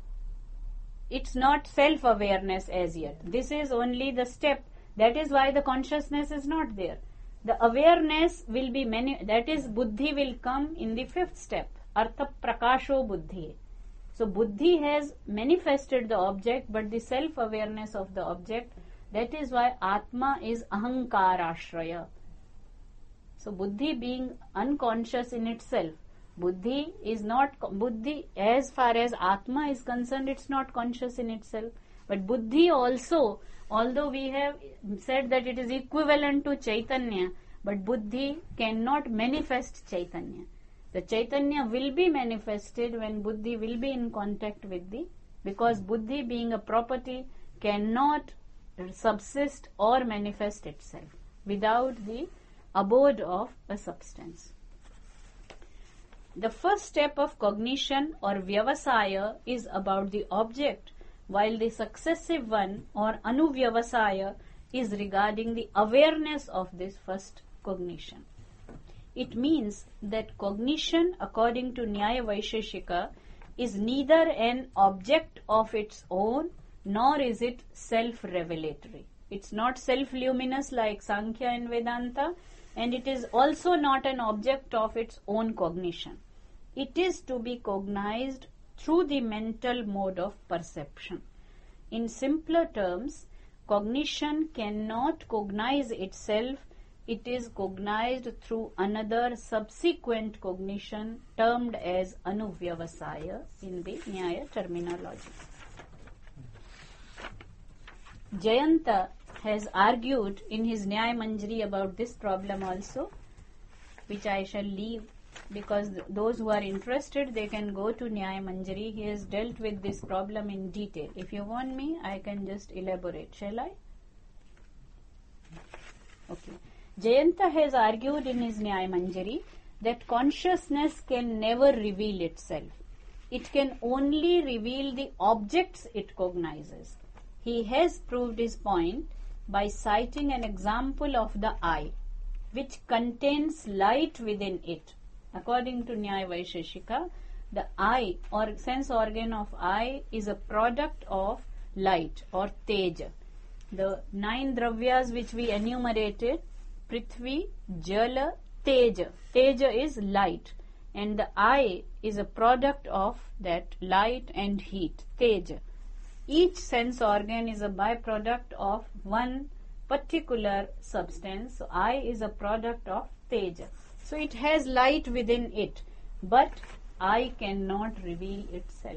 It's not self-awareness as yet. This is only the step. That is why the consciousness is not there. The awareness will be many, that is buddhi will come in the fifth step. Artha prakasho buddhi. So buddhi has manifested the object, but the self-awareness of the object, that is why Atma is ahankarashraya. So buddhi being unconscious in itself, buddhi is not, buddhi as far as Atma is concerned, it's not conscious in itself. But buddhi also, although we have said that it is equivalent to Chaitanya, but buddhi cannot manifest Chaitanya. The Chaitanya will be manifested when buddhi will be in contact with the, because buddhi being a property cannot subsist or manifest itself without the abode of a substance. The first step of cognition or vyavasaya is about the object, while the successive one or anuvyavasaya is regarding the awareness of this first cognition. It means that cognition, according to Nyaya Vaisheshika, is neither an object of its own nor is it self-revelatory. It's not self-luminous like Sankhya and Vedanta, and it is also not an object of its own cognition. It is to be cognized through the mental mode of perception. In simpler terms, cognition cannot cognize itself. It is cognized through another subsequent cognition termed as anuvyavasaya in the Nyaya terminology. Jayanta has argued in his Nyaya Manjari about this problem also, which I shall leave because th- those who are interested, they can go to Nyaya Manjari. He has dealt with this problem in detail. If you want me, I can just elaborate. Shall I? Okay. Jayanta has argued in his Nyaya Manjari that consciousness can never reveal itself. It can only reveal the objects it cognizes. He has proved his point by citing an example of the eye, which contains light within it. According to Nyaya Vaisheshika, the eye or sense organ of eye is a product of light or teja. The nine dravyas which we enumerated, Prithvi, Jala, Teja. Teja is light, and the eye is a product of that light and heat, Teja. Each sense organ is a byproduct of one particular substance. So, eye is a product of Teja. So, it has light within it, but eye cannot reveal itself.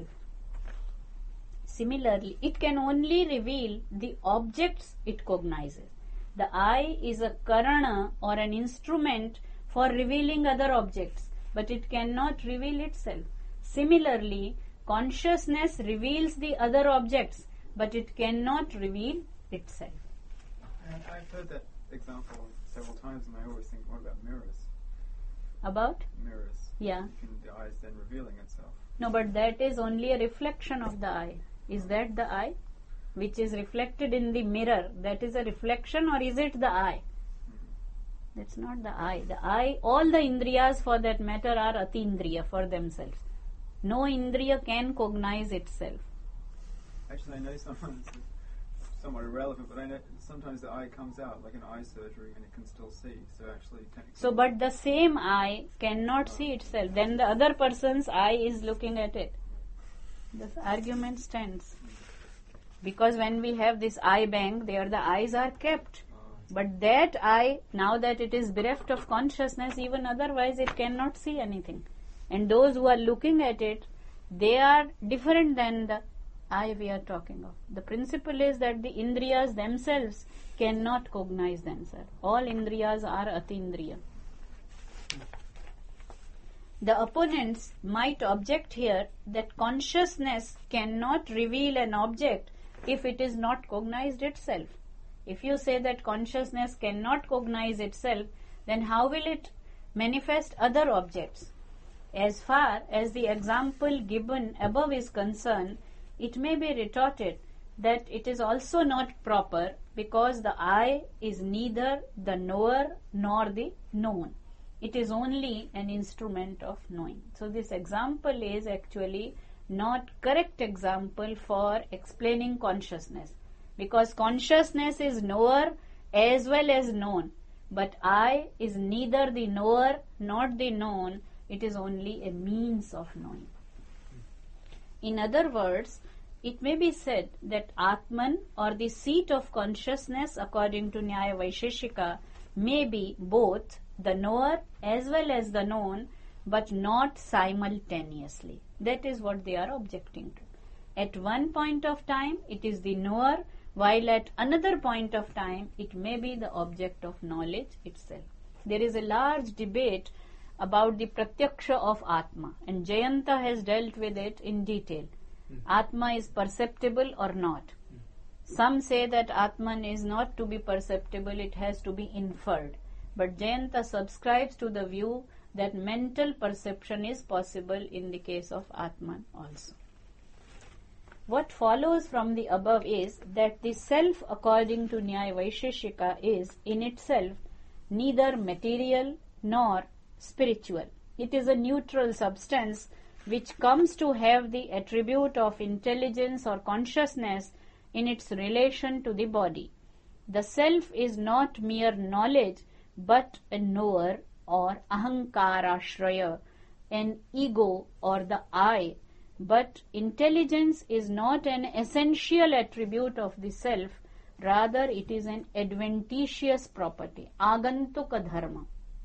Similarly, it can only reveal the objects it cognizes. The eye is a karana or an instrument for revealing other objects, but it cannot reveal itself. Similarly, consciousness reveals the other objects, but it cannot reveal itself. And I've heard that example several times, and I always think, what about mirrors? About? Mirrors. Yeah. Can the eye is then revealing itself? No, but that is only a reflection of the eye. Is that the eye? Which is reflected in the mirror, that is a reflection, or is it the eye? Mm-hmm. That's not the eye. The eye, all the indriyas for that matter are atindriya for themselves. No indriya can cognize itself. Actually, I know sometimes it's somewhat irrelevant, but I know sometimes the eye comes out, like an eye surgery, and it can still see. So actually, technically, So, but the same eye cannot see itself. Then the other person's eye is looking at it. This argument stands. Because when we have this eye bank, there the eyes are kept. But that eye, now that it is bereft of consciousness, even otherwise it cannot see anything. And those who are looking at it, they are different than the eye we are talking of. The principle is that the indriyas themselves cannot cognize themselves. All indriyas are atindriya. The opponents might object here that consciousness cannot reveal an object if it is not cognized itself. If you say that consciousness cannot cognize itself, then how will it manifest other objects? As far as the example given above is concerned, it may be retorted that it is also not proper because the eye is neither the knower nor the known. It is only an instrument of knowing. So this example is actually not correct example for explaining consciousness, because consciousness is knower as well as known, but I is neither the knower nor the known. It is only a means of knowing. In other words, it may be said that Atman, or the seat of consciousness according to Nyaya Vaisheshika, may be both the knower as well as the known, but not simultaneously. That is what they are objecting to. At one point of time, it is the knower, while at another point of time, it may be the object of knowledge itself. There is a large debate about the pratyaksha of Atma, and Jayanta has dealt with it in detail. Mm. Atma is perceptible or not. Mm. Some say that Atman is not to be perceptible, it has to be inferred. But Jayanta subscribes to the view that mental perception is possible in the case of Atman also. What follows from the above is that the self, according to Nyaya Vaisheshika, is in itself neither material nor spiritual. It is a neutral substance which comes to have the attribute of intelligence or consciousness in its relation to the body. The self is not mere knowledge but a knower or ahankarashraya, an ego or the I, but intelligence is not an essential attribute of the self, rather it is an adventitious property, agantuka dharma.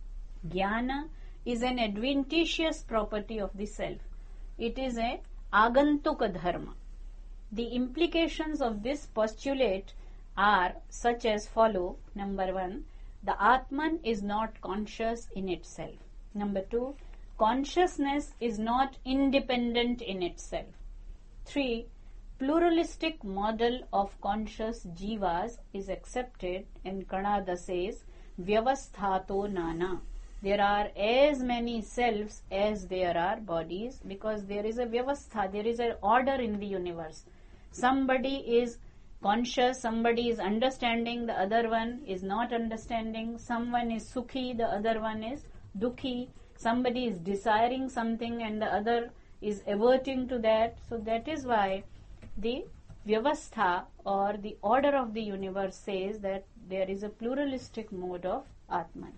Jnana is an adventitious property of the self. It is a agantuka dharma. The implications of this postulate are such as follow. Number one, the Atman is not conscious in itself. Number two, consciousness is not independent in itself. Three, pluralistic model of conscious jivas is accepted, and Kannada says, vyavasthato nana. There are as many selves as there are bodies, because there is a vyavastha, there is an order in the universe. Somebody is conscious, somebody is understanding, the other one is not understanding. Someone is sukhi, the other one is dukhi. Somebody is desiring something and the other is averting to that. So that is why the vyavastha or the order of the universe says that there is a pluralistic mode of Atman.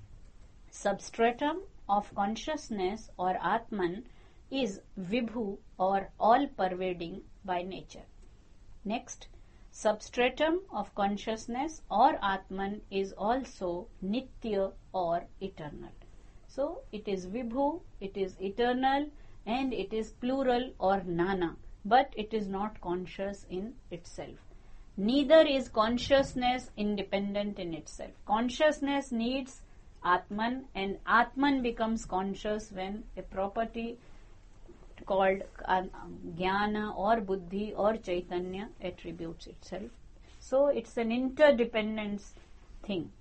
Substratum of consciousness or Atman is vibhu or all-pervading by nature. Next, substratum of consciousness or Atman is also nitya or eternal. So it is vibhu, it is eternal, and it is plural or nana, but it is not conscious in itself. Neither is consciousness independent in itself. Consciousness needs Atman, and Atman becomes conscious when a property called uh, Jnana or Buddhi or Chaitanya attributes itself. So it's an interdependence thing.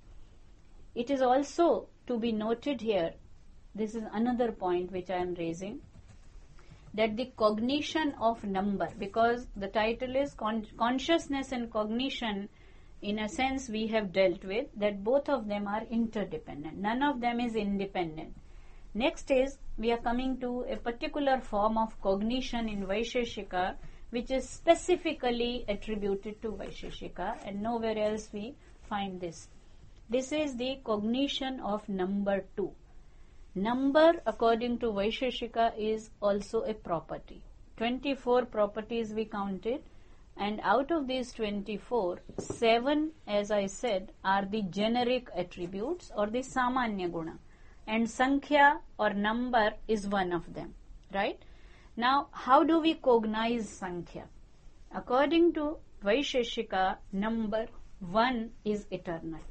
It is also to be noted here, this is another point which I am raising, that the cognition of number, because the title is con- consciousness and cognition, in a sense we have dealt with, that both of them are interdependent. None of them is independent. Next is, we are coming to a particular form of cognition in Vaisheshika, which is specifically attributed to Vaisheshika, and nowhere else we find this. This is the cognition of number two. Number, according to Vaisheshika, is also a property. twenty-four properties we counted, and out of these twenty-four, seven, as I said, are the generic attributes or the samanya guna, and sankhya or number is one of them, right? Now, how do we cognize sankhya? According to Vaisheshika, number one is eternal.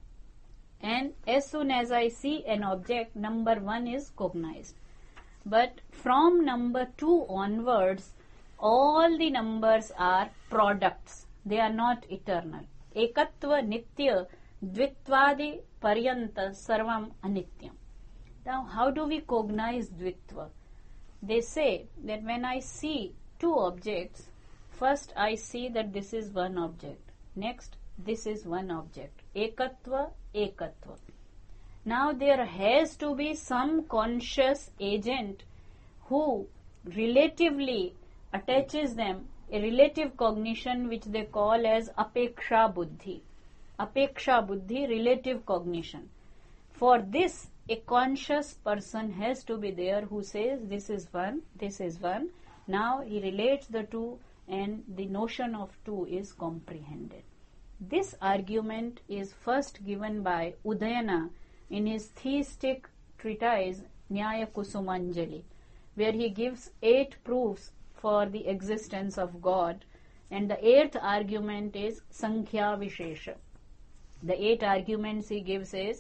And as soon as I see an object, number one is cognized. But from number two onwards, all the numbers are products. They are not eternal. Ekatva nitya dvitvadi paryanta sarvam anityam. Now, how do we cognize dvitva? They say that when I see two objects, first I see that this is one object. Next, this is one object. Ekatva, ekatva. Now, there has to be some conscious agent who relatively attaches them a relative cognition which they call as apeksha buddhi. Apeksha buddhi, relative cognition. For this, a conscious person has to be there who says this is one, this is one. Now he relates the two and the notion of two is comprehended. This argument is first given by Udayana in his theistic treatise Nyaya Kusumanjali, where he gives eight proofs for the existence of God, and the eighth argument is Sankhya Vishesha. The eight arguments he gives is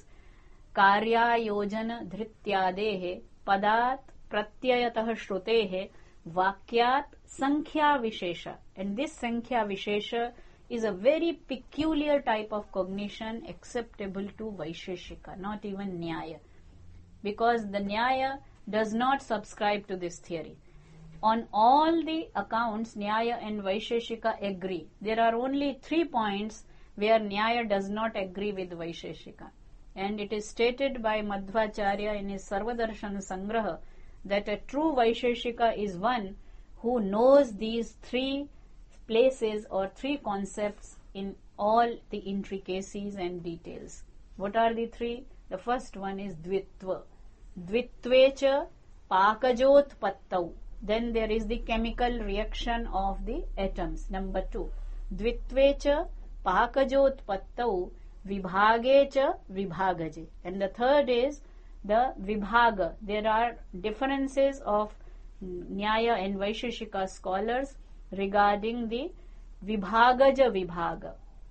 Karya Yojana Dhrityadehe Padat Pratyayatah Shrutehe Vakyat Sankhya Vishesha. And this Sankhya Vishesha is a very peculiar type of cognition acceptable to Vaisheshika, not even Nyaya. Because the Nyaya does not subscribe to this theory. On all the accounts, Nyaya and Vaisheshika agree. There are only three points where Nyaya does not agree with Vaisheshika. And it is stated by Madhvacharya in his Sarvadarshana Sangraha that a true Vaisheshika is one who knows these three places or three concepts in all the intricacies and details. What are the three? The first one is Dvitva. Dvitvecha Pakajotpattau. Then there is the chemical reaction of the atoms. Number two. Dvitvecha Pakajotpattau Vibhagecha Vibhagaje. And the third is the Vibhaga. There are differences of Nyaya and Vaisheshika scholars regarding the Vibhagaja Vibhaga.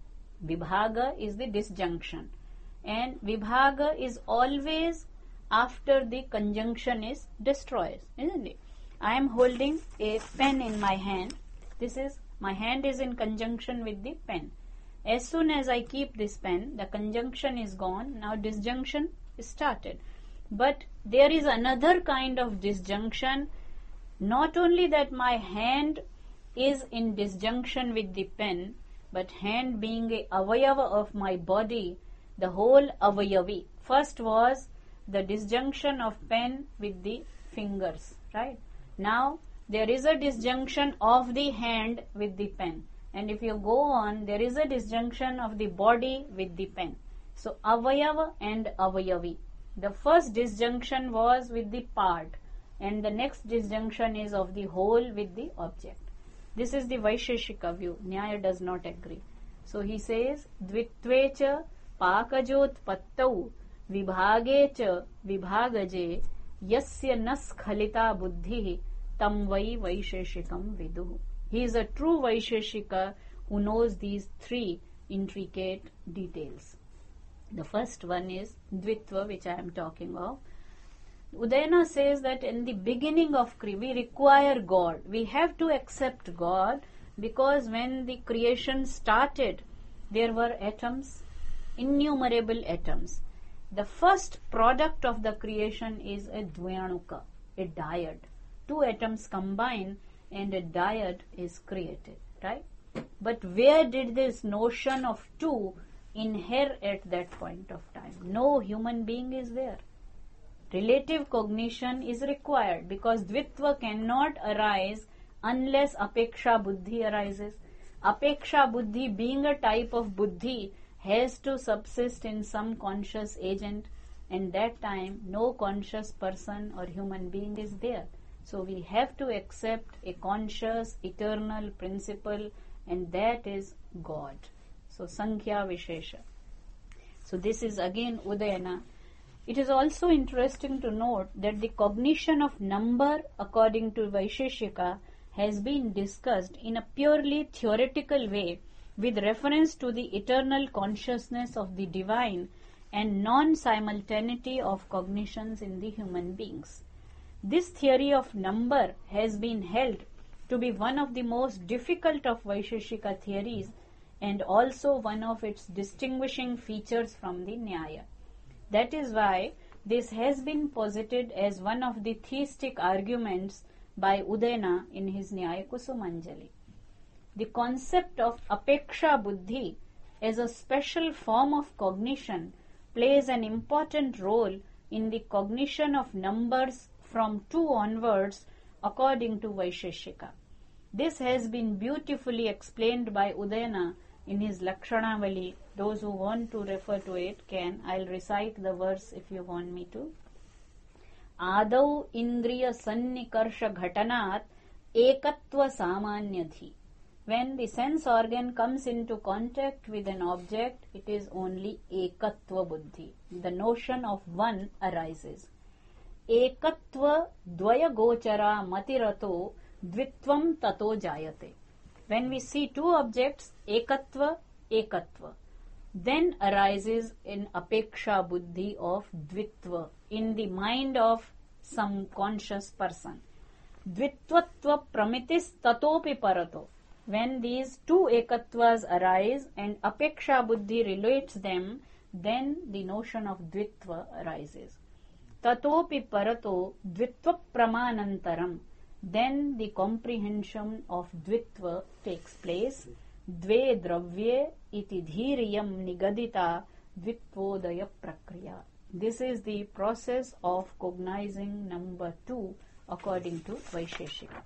Vibhaga is the disjunction. And Vibhaga is always after the conjunction is destroyed, isn't it? I am holding a pen in my hand. This is, my hand is in conjunction with the pen. As soon as I keep this pen, the conjunction is gone. Now disjunction is started. But there is another kind of disjunction. Not only that my hand is in disjunction with the pen, but hand being a avayava of my body, the whole avayavi. First was the disjunction of pen with the fingers, right? Now there is a disjunction of the hand with the pen. And if you go on, there is a disjunction of the body with the pen. So avayava and avayavi. The first disjunction was with the part, and the next disjunction is of the whole with the object. This is the Vaisheshika view. Nyaya does not agree. So he says, Dvitvecha Pakajotpattau Vibhagecha Vibhagaje Yasya Naskhalita Buddhi Tam Vai Vaisheshikam Viduhu. He is a true Vaisheshika who knows these three intricate details. The first one is Dvitva, which I am talking of. Udayana says that in the beginning of Kriya, we require God. We have to accept God because when the creation started, there were atoms, innumerable atoms. The first product of the creation is a Dvyanuka, a dyad. Two atoms combine and a dyad is created, right? But where did this notion of two inhere at that point of time? No human being is there. Relative cognition is required because Dvitva cannot arise unless Apeksha Buddhi arises. Apeksha Buddhi, being a type of Buddhi, has to subsist in some conscious agent, and that time no conscious person or human being is there. So we have to accept a conscious, eternal principle, and that is God. So Sankhya Vishesha. So this is again Udayana. It is also interesting to note that the cognition of number according to Vaisheshika has been discussed in a purely theoretical way with reference to the eternal consciousness of the divine and non-simultaneity of cognitions in the human beings. This theory of number has been held to be one of the most difficult of Vaisheshika theories and also one of its distinguishing features from the Nyaya. That is why this has been posited as one of the theistic arguments by Udayana in his Nyaya Kusumanjali. The concept of Apeksha Buddhi as a special form of cognition plays an important role in the cognition of numbers from two onwards according to Vaisheshika. This has been beautifully explained by Udayana in his Lakshanavali. Those who want to refer to it can. I'll recite the verse if you want me to. Adau Indriya Sannikarsha Ghatanat Ekatva Samanyadhi When the sense organ comes into contact with an object, it is only ekatva buddhi. The notion of one arises. Ekatva dvaya gochara matirato dvitvam tato jayate. When we see two objects, ekatva, ekatva, then arises an apeksha buddhi of dvitva in the mind of some conscious person. Dvitvatva pramitis tatopi parato. When these two ekatvas arise and apeksha buddhi relates them, then the notion of dvitva arises. Tatopi parato dvitva pramanantaram. Then the comprehension of dvitva takes place. Dve dravye iti dhiriyam nigadita dvitvodaya prakriya. This is the process of cognizing number two according to Vaisheshika.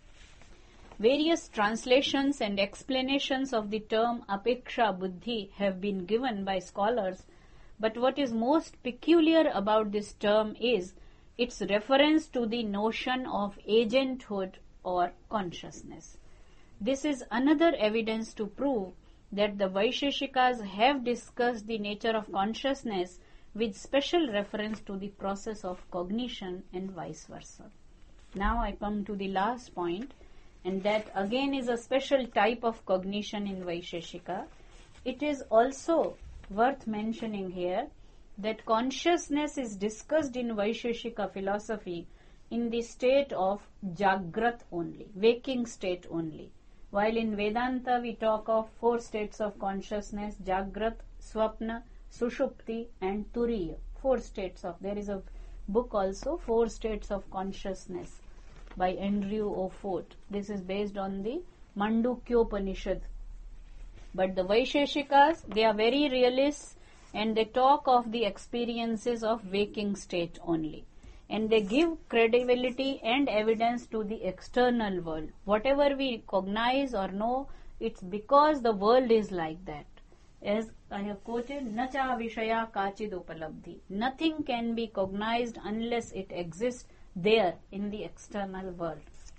Various translations and explanations of the term apeksha buddhi have been given by scholars, but what is most peculiar about this term is its reference to the notion of agenthood or consciousness. This is another evidence to prove that the Vaisheshikas have discussed the nature of consciousness with special reference to the process of cognition and vice versa. Now I come to the last point, and that again is a special type of cognition in Vaisheshika. It is also worth mentioning here that consciousness is discussed in Vaisheshika philosophy in the state of Jagrat only, waking state only. While in Vedanta we talk of four states of consciousness, Jagrat, Swapna, Sushupti and Turiya. Four states of, there is a book also, Four States of Consciousness by Andrew O. Fort. This is based on the Mandukyopanishad. But the Vaisheshikas, they are very realists and they talk of the experiences of waking state only. And they give credibility and evidence to the external world. Whatever we cognize or know, it's because the world is like that. As I have quoted, Nacha Vishaya Kachid Upalabdhi. Nothing can be cognized unless it exists there in the external world.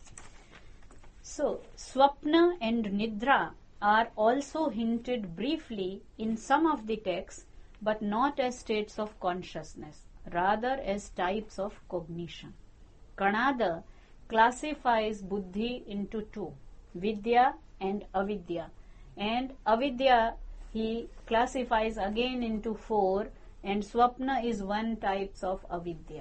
So, Swapna and Nidra are also hinted briefly in some of the texts, but not as states of consciousness, rather as types of cognition. Kanada classifies buddhi into two, Vidya and Avidya. And Avidya he classifies again into four, and Swapna is one type of Avidya.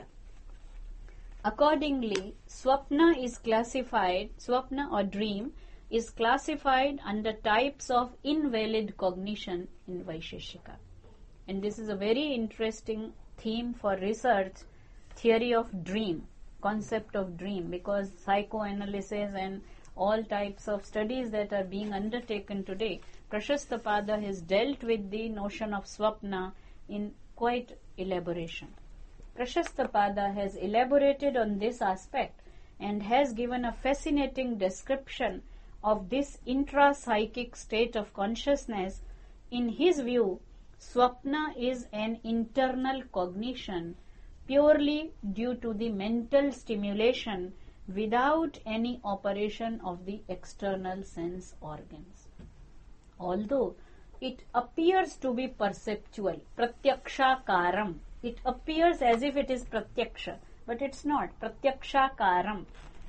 Accordingly, Swapna is classified, Swapna or dream, is classified under types of invalid cognition in Vaisheshika. And this is a very interesting theme for research, theory of dream, concept of dream, because psychoanalysis and all types of studies that are being undertaken today, Prashastapada has dealt with the notion of Swapna in quite elaboration. Prashastapada has elaborated on this aspect and has given a fascinating description of this intra-psychic state of consciousness. In his view, Swapna is an internal cognition purely due to the mental stimulation without any operation of the external sense organs. Although it appears to be perceptual, pratyaksha-karam, it appears as if it is pratyaksha, but it's not, pratyaksha-karam.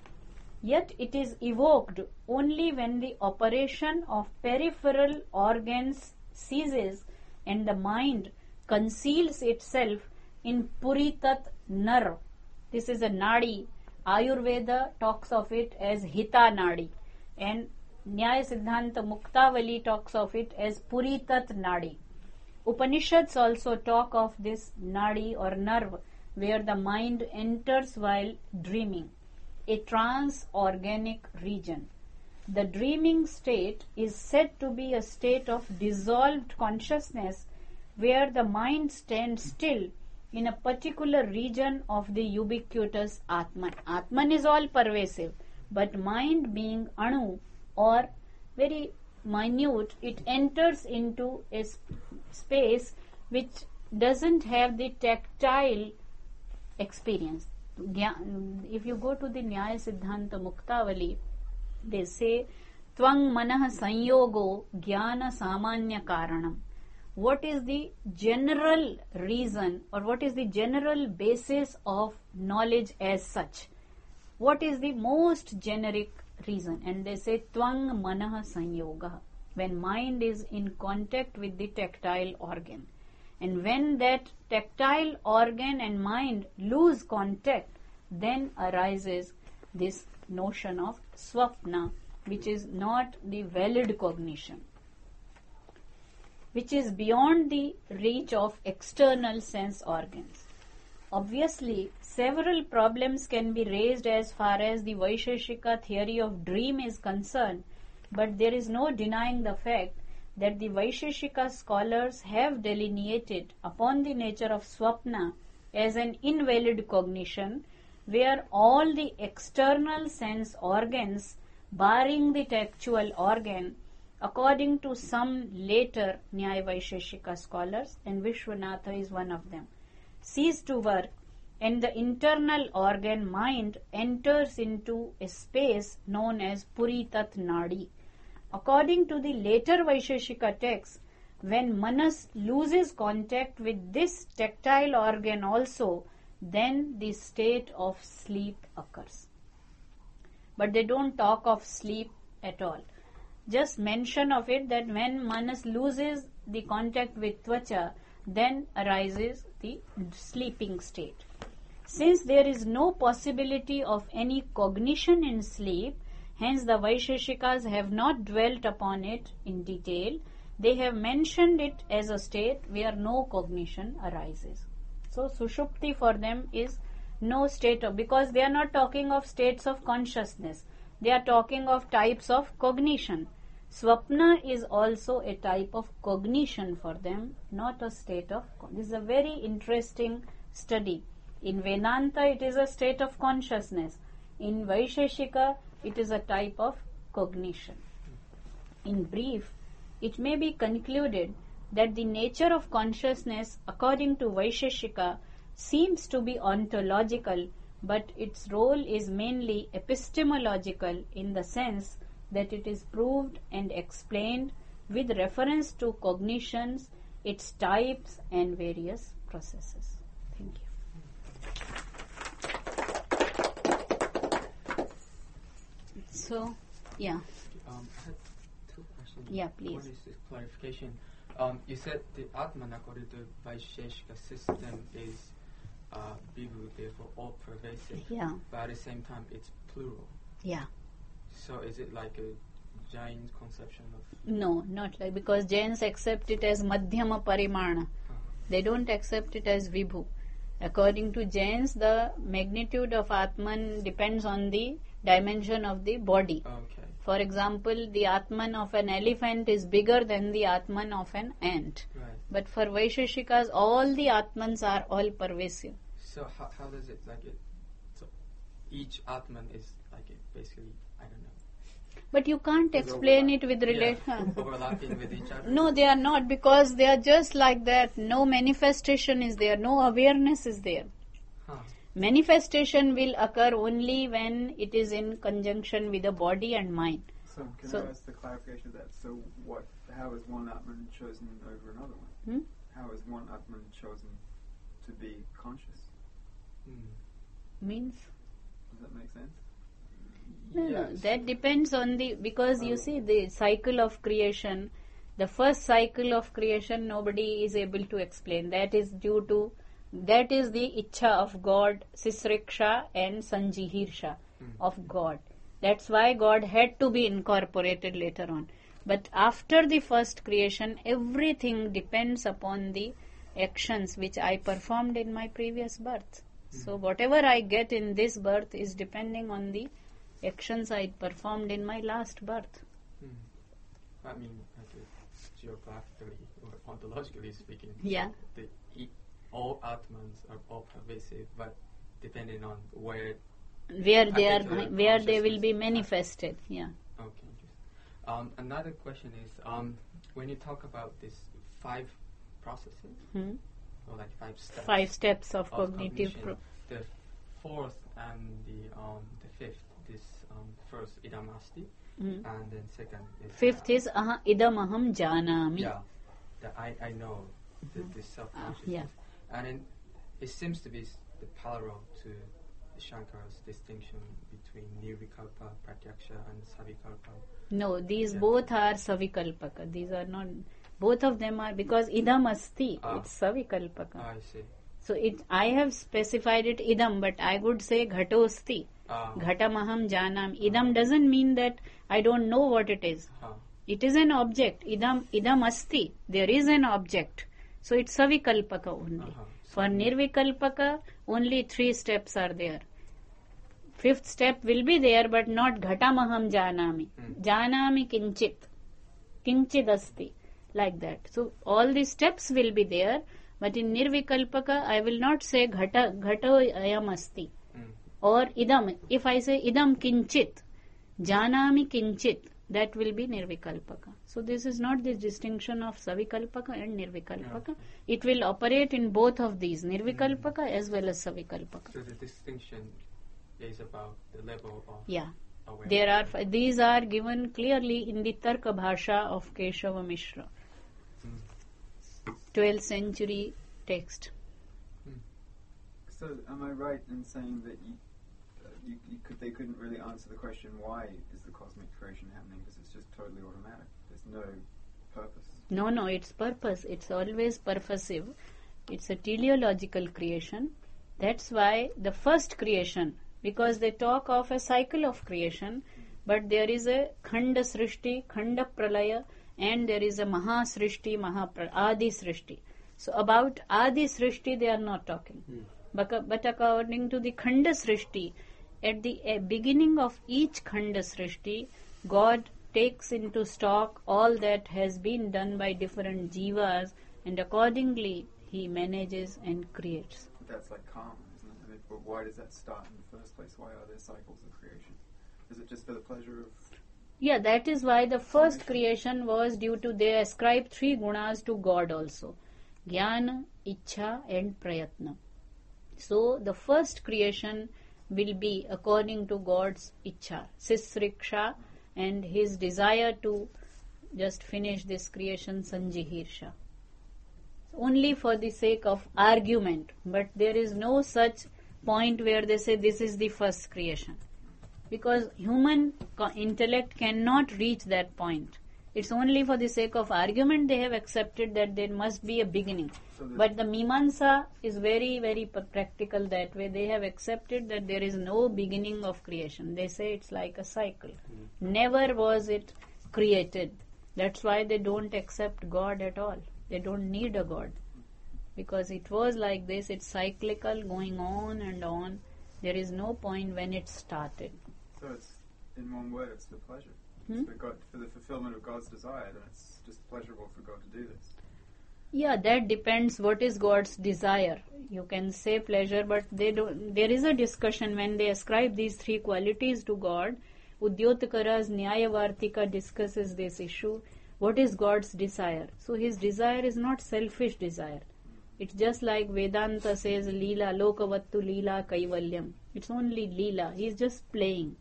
Yet it is evoked only when the operation of peripheral organs ceases and the mind conceals itself in Puritat Nar. This is a nadi. Ayurveda talks of it as Hita Nadi, and Nyaya Siddhanta Muktavali talks of it as Puritat Nadi. Upanishads also talk of this nadi or nerve where the mind enters while dreaming, a trans-organic region. The dreaming state is said to be a state of dissolved consciousness where the mind stands still in a particular region of the ubiquitous Atman. Atman is all pervasive, but mind being Anu or very minute, it enters into a sp- space which doesn't have the tactile experience. If you go to the Nyaya Siddhanta Muktavali, they say Tvang manah sanyogo jnana samanya karanam. What is the general reason or what is the general basis of knowledge as such? What is the most generic reason? And they say Tvang manah sanyoga. When mind is in contact with the tactile organ. And when that tactile organ and mind lose contact, then arises this notion of swapna, which is not the valid cognition, which is beyond the reach of external sense organs. Obviously, several problems can be raised as far as the Vaisheshika theory of dream is concerned, but there is no denying the fact that the Vaisheshika scholars have delineated upon the nature of swapna as an invalid cognition, where all the external sense organs, barring the tactual organ, according to some later Nyaya Vaisheshika scholars, and Vishwanatha is one of them, cease to work, and the internal organ mind enters into a space known as Puritat Nadi. According to the later Vaisheshika texts, when Manas loses contact with this tactile organ also, then the state of sleep occurs. But they don't talk of sleep at all. Just mention of it that when Manas loses the contact with Tvacha, then arises the sleeping state. Since there is no possibility of any cognition in sleep, hence the Vaisheshikas have not dwelt upon it in detail. They have mentioned it as a state where no cognition arises. So Sushupti for them is no state of, because they are not talking of states of consciousness. They are talking of types of cognition. Swapna is also a type of cognition for them, not a state of. This is a very interesting study. In Vedanta, it is a state of consciousness. In Vaisheshika, it is a type of cognition. In brief, it may be concluded that the nature of consciousness, according to Vaisheshika, seems to be ontological, but its role is mainly epistemological in the sense that it is proved and explained with reference to cognitions, its types and various processes. Thank you. So, yeah. Um, I had two questions. Yeah, please. One is this clarification. Um, you said the Atman according to Vaisheshika system is uh, Vibhu, therefore all pervasive. Yeah. But at the same time, it's plural. Yeah. So is it like a Jain conception of? No, not like, because Jains accept it as Madhyama Parimana. Uh, They don't accept it as Vibhu. According to Jains, the magnitude of Atman depends on the dimension of the body. okay. For example, the Atman of an elephant is bigger than the Atman of an ant. Right. But for Vaisheshikas, all the Atmans are all pervasive. So how how does it like it? So each Atman is like it basically I don't know. But you can't There's explain overlap. it with relation. Yeah, overlapping with each other. No, they are not, because they are just like that. No manifestation is there, no awareness is there. Huh. Manifestation will occur only when it is in conjunction with the body and mind. So can So- I ask the clarification of that? So what? How is one Atman chosen over another one? Hmm? How is one Atman chosen to be conscious? Hmm. Means? Does that make sense? No, no, Yes. that depends on the, because you see the cycle of creation, the first cycle of creation nobody is able to explain. That is due to, that is the Ichha of God, Sisriksha and Sanjihirsha of God. That's why God had to be incorporated later on. But after the first creation, everything depends upon the actions which I performed in my previous birth. So whatever I get in this birth is depending on the actions I performed in my last birth. Hmm. I mean, like uh, geographically or ontologically speaking, Yeah. the e- all Atmans are all pervasive, but depending on where. Where they are, Particular where they will be consciousness. manifested. Yeah. Okay. Interesting. Um, another question is, um, when you talk about this five processes Hmm? or like five steps, Five steps of, of cognitive. cognition, Pro- the fourth and the um, the fifth, this um, first idam asti, Mm. and then second is Fifth uh, is aha, idam aham janami. yeah, that I I know the, the self consciousness, yeah. and then it seems to be s- the parallel to Shankara's distinction between nirvikalpa, pratyaksha, and savikalpa. No, these Yeah. both are savikalpaka. These are not. Both of them are because idam asti. Ah. It's savikalpaka. I see. So it. I have specified it idam, but I would say ghatosti. Ah, Ghatamaham janam. Idam doesn't mean that I don't know what it is. ah, It is an object. Idam idam asti. There is an object. So it's savikalpaka only. uh-huh. For nirvikalpaka, only three steps are there. Fifth step will be there, but not ghatamaham janami. Hmm. Janami kinchit. Kinchid asti. Like that. So all the steps will be there, but in nirvikalpaka, I will not say ghata, ghato ayam asti. Mm. Or idam. If I say idam kinchit, janami kinchit, that will be nirvikalpaka. So this is not the distinction of savikalpaka and nirvikalpaka. It will operate in both of these, nirvikalpaka as well as savikalpaka. So the distinction is about the level of Yeah. awareness. There are f- these are given clearly in the Tarka Bhasha of Keshava Mishra, Mm. twelfth century text. So, am I right in saying that you, uh, you, you could, they couldn't really answer the question why is the cosmic creation happening because it's just totally automatic. There's no purpose. No, no, it's purpose. It's always purposive. It's a teleological creation. That's why the first creation, because they talk of a cycle of creation, but there is a Khanda Srishti, Khanda Pralaya, and there is a Maha Srishti, Maha Adi Srishti. So about Adi Srishti they are not talking. But, but according to the Khanda Srishti, at the uh, beginning of each Khanda Srishti, God takes into stock all that has been done by different jivas, and accordingly he manages and creates. But that's like karma, isn't it? I mean, but why does that start in the first place? Why are there cycles of creation? Is it just for the pleasure of... Yeah, that is why the first creation was due to they ascribe three gunas to God also. Jnana, Ichha and Prayatna. So the first creation will be according to God's Ichha, Sisriksha, and his desire to just finish this creation, Sanjihirsha. Only for the sake of argument, but there is no such point where they say this is the first creation. Because human co- intellect cannot reach that point. It's only for the sake of argument they have accepted that there must be a beginning. So there's- But the Mimamsa is very, very p- practical that way. They have accepted that there is no beginning of creation. They say it's like a cycle. Never was it created. That's why they don't accept God at all. They don't need a God. Because it was like this, it's cyclical, going on and on. There is no point when it started. So it's, in one word, it's the pleasure. Hmm? It's for, God, for the fulfillment of God's desire, then it's just pleasurable for God to do this. Yeah, that depends what is God's desire. You can say pleasure, but they don't. There is a discussion when they ascribe these three qualities to God. Udyottakara's Nyayavartika discusses this issue. What is God's desire? So his desire is not selfish desire. It's just like Vedanta says Leela, Lokavattu Leela Kaivalyam. It's only Leela. He's just playing.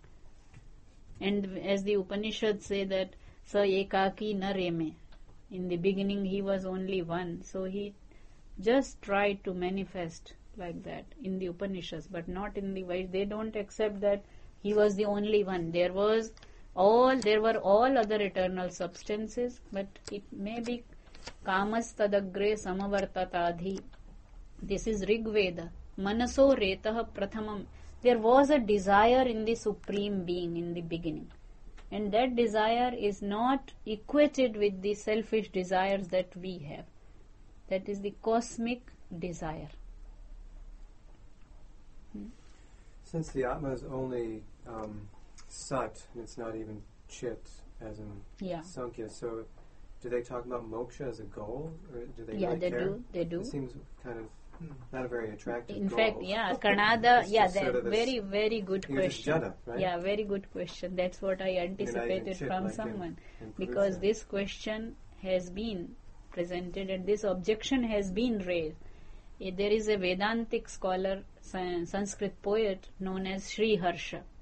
And as the Upanishads say that Sa Ekaki na Reme. In the beginning he was only one. So he just tried to manifest like that in the Upanishads, but not in the Vaishnava. They don't accept that he was the only one. There was all, there were all other eternal substances, but it may be Kamas tadagre samavartatadhi. This is Rig Veda. Manaso retah prathamam. There was a desire in the Supreme Being in the beginning. And that desire is not equated with the selfish desires that we have. That is the cosmic desire. Since the Atma is only um, Sat, and it's not even Chit, as in Yeah. Sankhya, so do they talk about moksha as a goal, or do they Yeah, really they care? do. They do. It seems kind of not a very attractive In goal. fact, yeah, Kanada, It's yeah, just that sort of this- very, very good You're just question. jada, right? Yeah, very good question. That's what I anticipated chit from like in- someone. in Because Purusha. this question has been presented and this objection has been raised. Eh, There is a Vedantic scholar, San- Sanskrit poet known as Sri Harsha.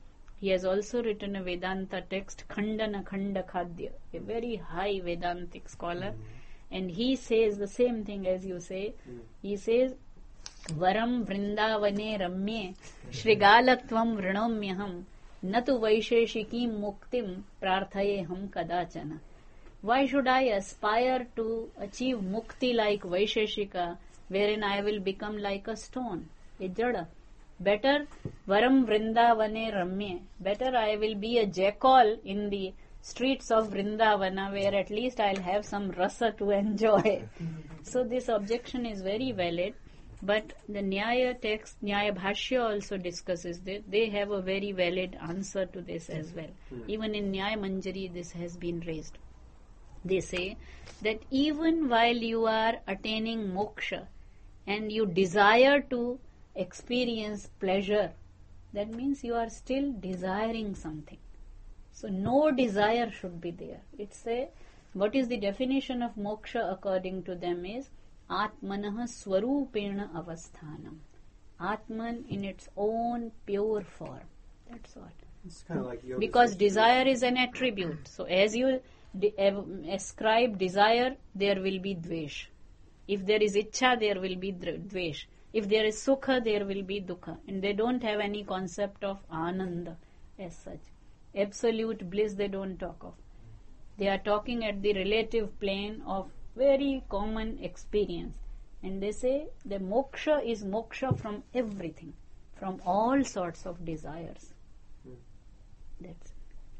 He has also written a Vedanta text, Khandana Khanda Khadya, a very high Vedantic scholar. And he says the same thing as you say. He says, Varam Vrindavane Ramye Shrigalatvam Vrinomyaham Natu Vaisheshikim Muktim Prarthayeham Kadachana. Why should I aspire to achieve mukti like Vaisheshika, wherein I will become like a stone, a jada? Better Varam Vrindavane Ramye. Better I will be a jackal in the streets of Vrindavana, where at least I'll have some rasa to enjoy. So this objection is very valid. But the Nyaya text, Nyaya Bhashya also discusses this. They have a very valid answer to this as well. Even in Nyaya Manjari this has been raised. They say that even while you are attaining moksha and you desire to experience pleasure, that means you are still desiring something. So no desire should be there. It's a, what is the definition of moksha according to them is Atmanah Swarupena Avasthanam. Atman in its own pure form. That's what. It's kind of like yoga. Because desire is an attribute. So as you de- ascribe desire, there will be dvesh. If there is ichha, there will be dvesh. If there is sukha, there will be dukha. And they don't have any concept of ananda as such. Absolute bliss they don't talk of. They are talking at the relative plane of very common experience. And they say the moksha is moksha from everything, from all sorts of desires. Hmm. That's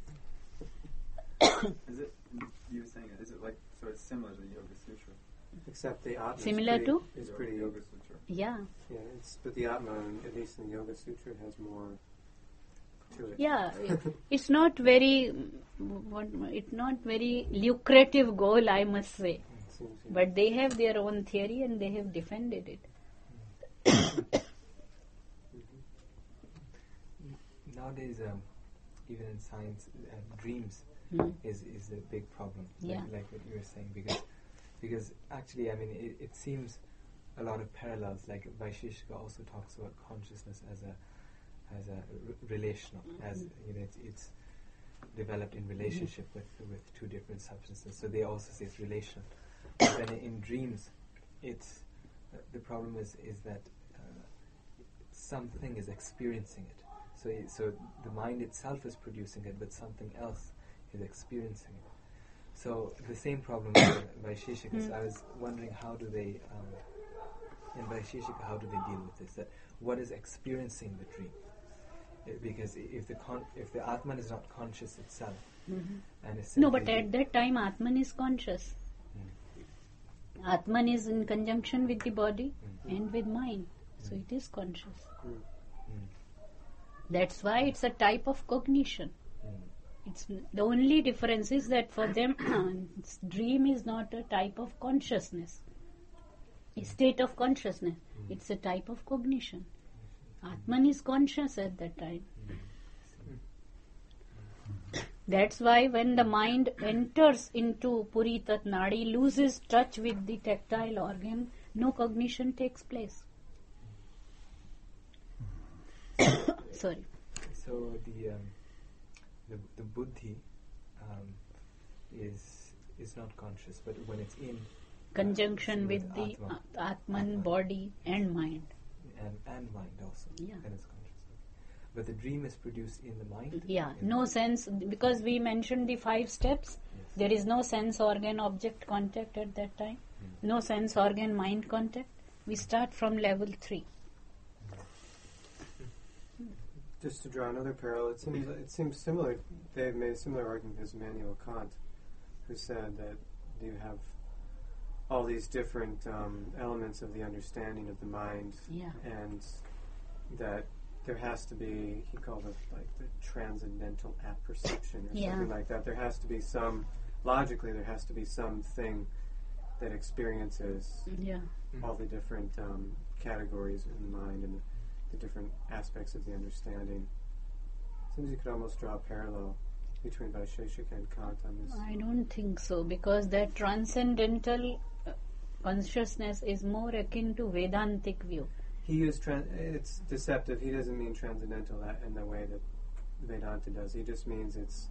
Is it, you were saying, is it like, so it's similar to the Yoga Sutra? Except the Atma Similar is pretty, to? is pretty Yoga Sutra. yeah. Yeah, it's, but the Atma, at least in the Yoga Sutra, has more to it. Yeah, it's not very, what, it's not very lucrative goal, I must say. Seems, yeah. But they have their own theory and they have defended it. Nowadays, um, even in science, uh, dreams Hmm. is is a big problem. Yeah. Like, like what you were saying, because because actually, I mean, it, it seems a lot of parallels. Like Vaisheshika also talks about consciousness as a as a r- relational, as you know, it's, it's developed in relationship with with two different substances. So they also say it's relational. But then in dreams, it's uh, the problem is is that uh, something is experiencing it. So i- so the mind itself is producing it, but something else is experiencing it. So the same problem with Vaisheshika. So I was wondering, how do they um, in Vaisheshika, how do they deal with this? That what is experiencing the dream? I- Because i- if the con- if the Atman is not conscious itself, and is No, but simply at that time Atman is conscious. Hmm. Atman is in conjunction with the body and with mind. So it is conscious. Hmm. That's why it's a type of cognition. Hmm. It's n- the only difference is that for them dream is not a type of consciousness, a state of consciousness. It's a type of cognition. Atman is conscious at that time. That's why when the mind enters into Puritat Nadi, loses touch with the tactile organ, no cognition takes place. Sorry. So the um, the the buddhi um, is is not conscious, but when it's in Conjunction with with the Atma. uh, Atman, body and mind. and and mind also, Yeah. then it's conscious. But the dream is produced in the mind. Yeah, in no sense, because we mentioned the five steps. Yes. There is no sense organ object contact at that time. Hmm. No sense organ mind contact. We start from level three. Just to draw another parallel, it seems it seems similar. They have made a similar argument as Immanuel Kant, who said that you have all these different um, elements of the understanding of the mind, Yeah. and that there has to be, he called it like the transcendental apperception or Yeah. something like that. There has to be some, logically, there has to be something that experiences Yeah. all the different um, categories in the mind and the, the different aspects of the understanding. Seems you could almost draw a parallel between Vaisheshika and Kant on this. I don't think so, because that transcendental uh, consciousness is more akin to Vedantic view. He used tran- it's deceptive. He doesn't mean transcendental that in the way that Vedanta does. He just means it's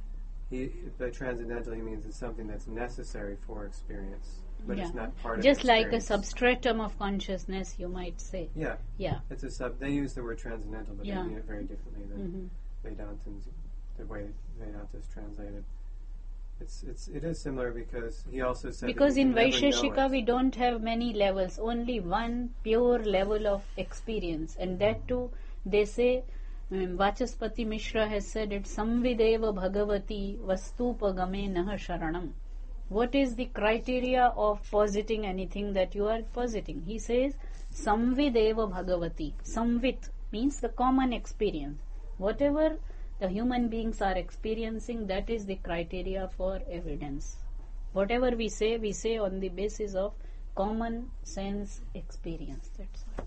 he by transcendental he means it's something that's necessary for experience, but Yeah. it's not part Just of like a experience. substratum of consciousness, you might say. Yeah, Yeah. it's a sub. They use the word transcendental, but Yeah. they mean it very differently than hmm Vedantans. The way Vedanta is translated, it's it's it is similar because he also said Because that you in can never know Vaisheshika it. we don't have many levels, only one pure level of experience, and that too they say, um, Vachaspati Mishra has said it, Samvideva Bhagavati Vastupagame Naha Sharanam. What is the criteria of positing anything that you are positing? He says, Samvideva Bhagavati. Samvit means the common experience. Whatever the human beings are experiencing, that is the criteria for evidence. Whatever we say, we say on the basis of common sense experience. That's all.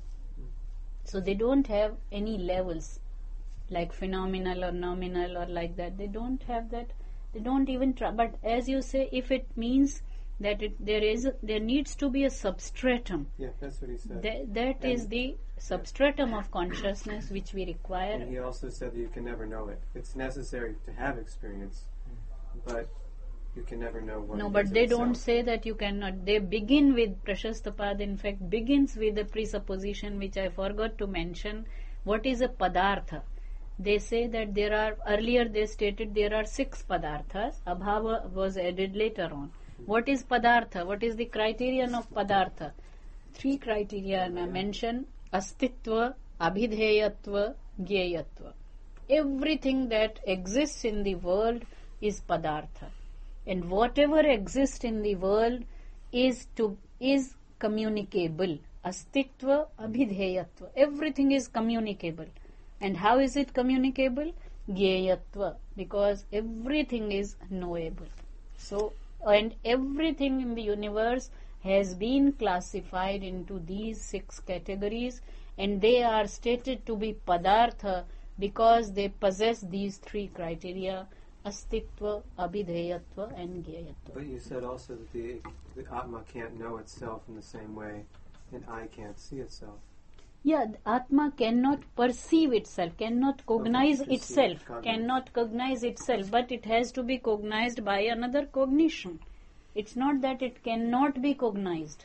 So they don't have any levels like phenomenal or nominal or like that. They don't have that. They don't even try. But as you say, if it means that it, there is a, there needs to be a substratum. Yeah, that's what he said. That, that is the substratum of consciousness which we require. And he also said that you can never know it. It's necessary to have experience, but you can never know what No, it but is they itself. don't say that you cannot. They begin with Prashastapad, in fact, begins with the presupposition which I forgot to mention. What is a padartha? They say that there are, earlier they stated there are six padarthas. Abhava was added later on. What is padartha? What is the criterion of padartha? Three criteria are mentioned: astitva, abhidheyatva, gyeyatva. Everything that exists in the world is padartha. And whatever exists in the world is to is communicable. Astitva, abhidheyatva. Everything is communicable. And how is it communicable? Gyeyatva. Because everything is knowable. So, and everything in the universe has been classified into these six categories, and they are stated to be padartha because they possess these three criteria: astitva, abhidheyatva, and gyeyatva. But you said also that the, the Atma can't know itself in the same way, and I can't see itself. Yeah, the Atma cannot perceive itself, cannot cognize Okay, itself, perceive, cognize. cannot cognize itself, but it has to be cognized by another cognition. It's not that it cannot be cognized.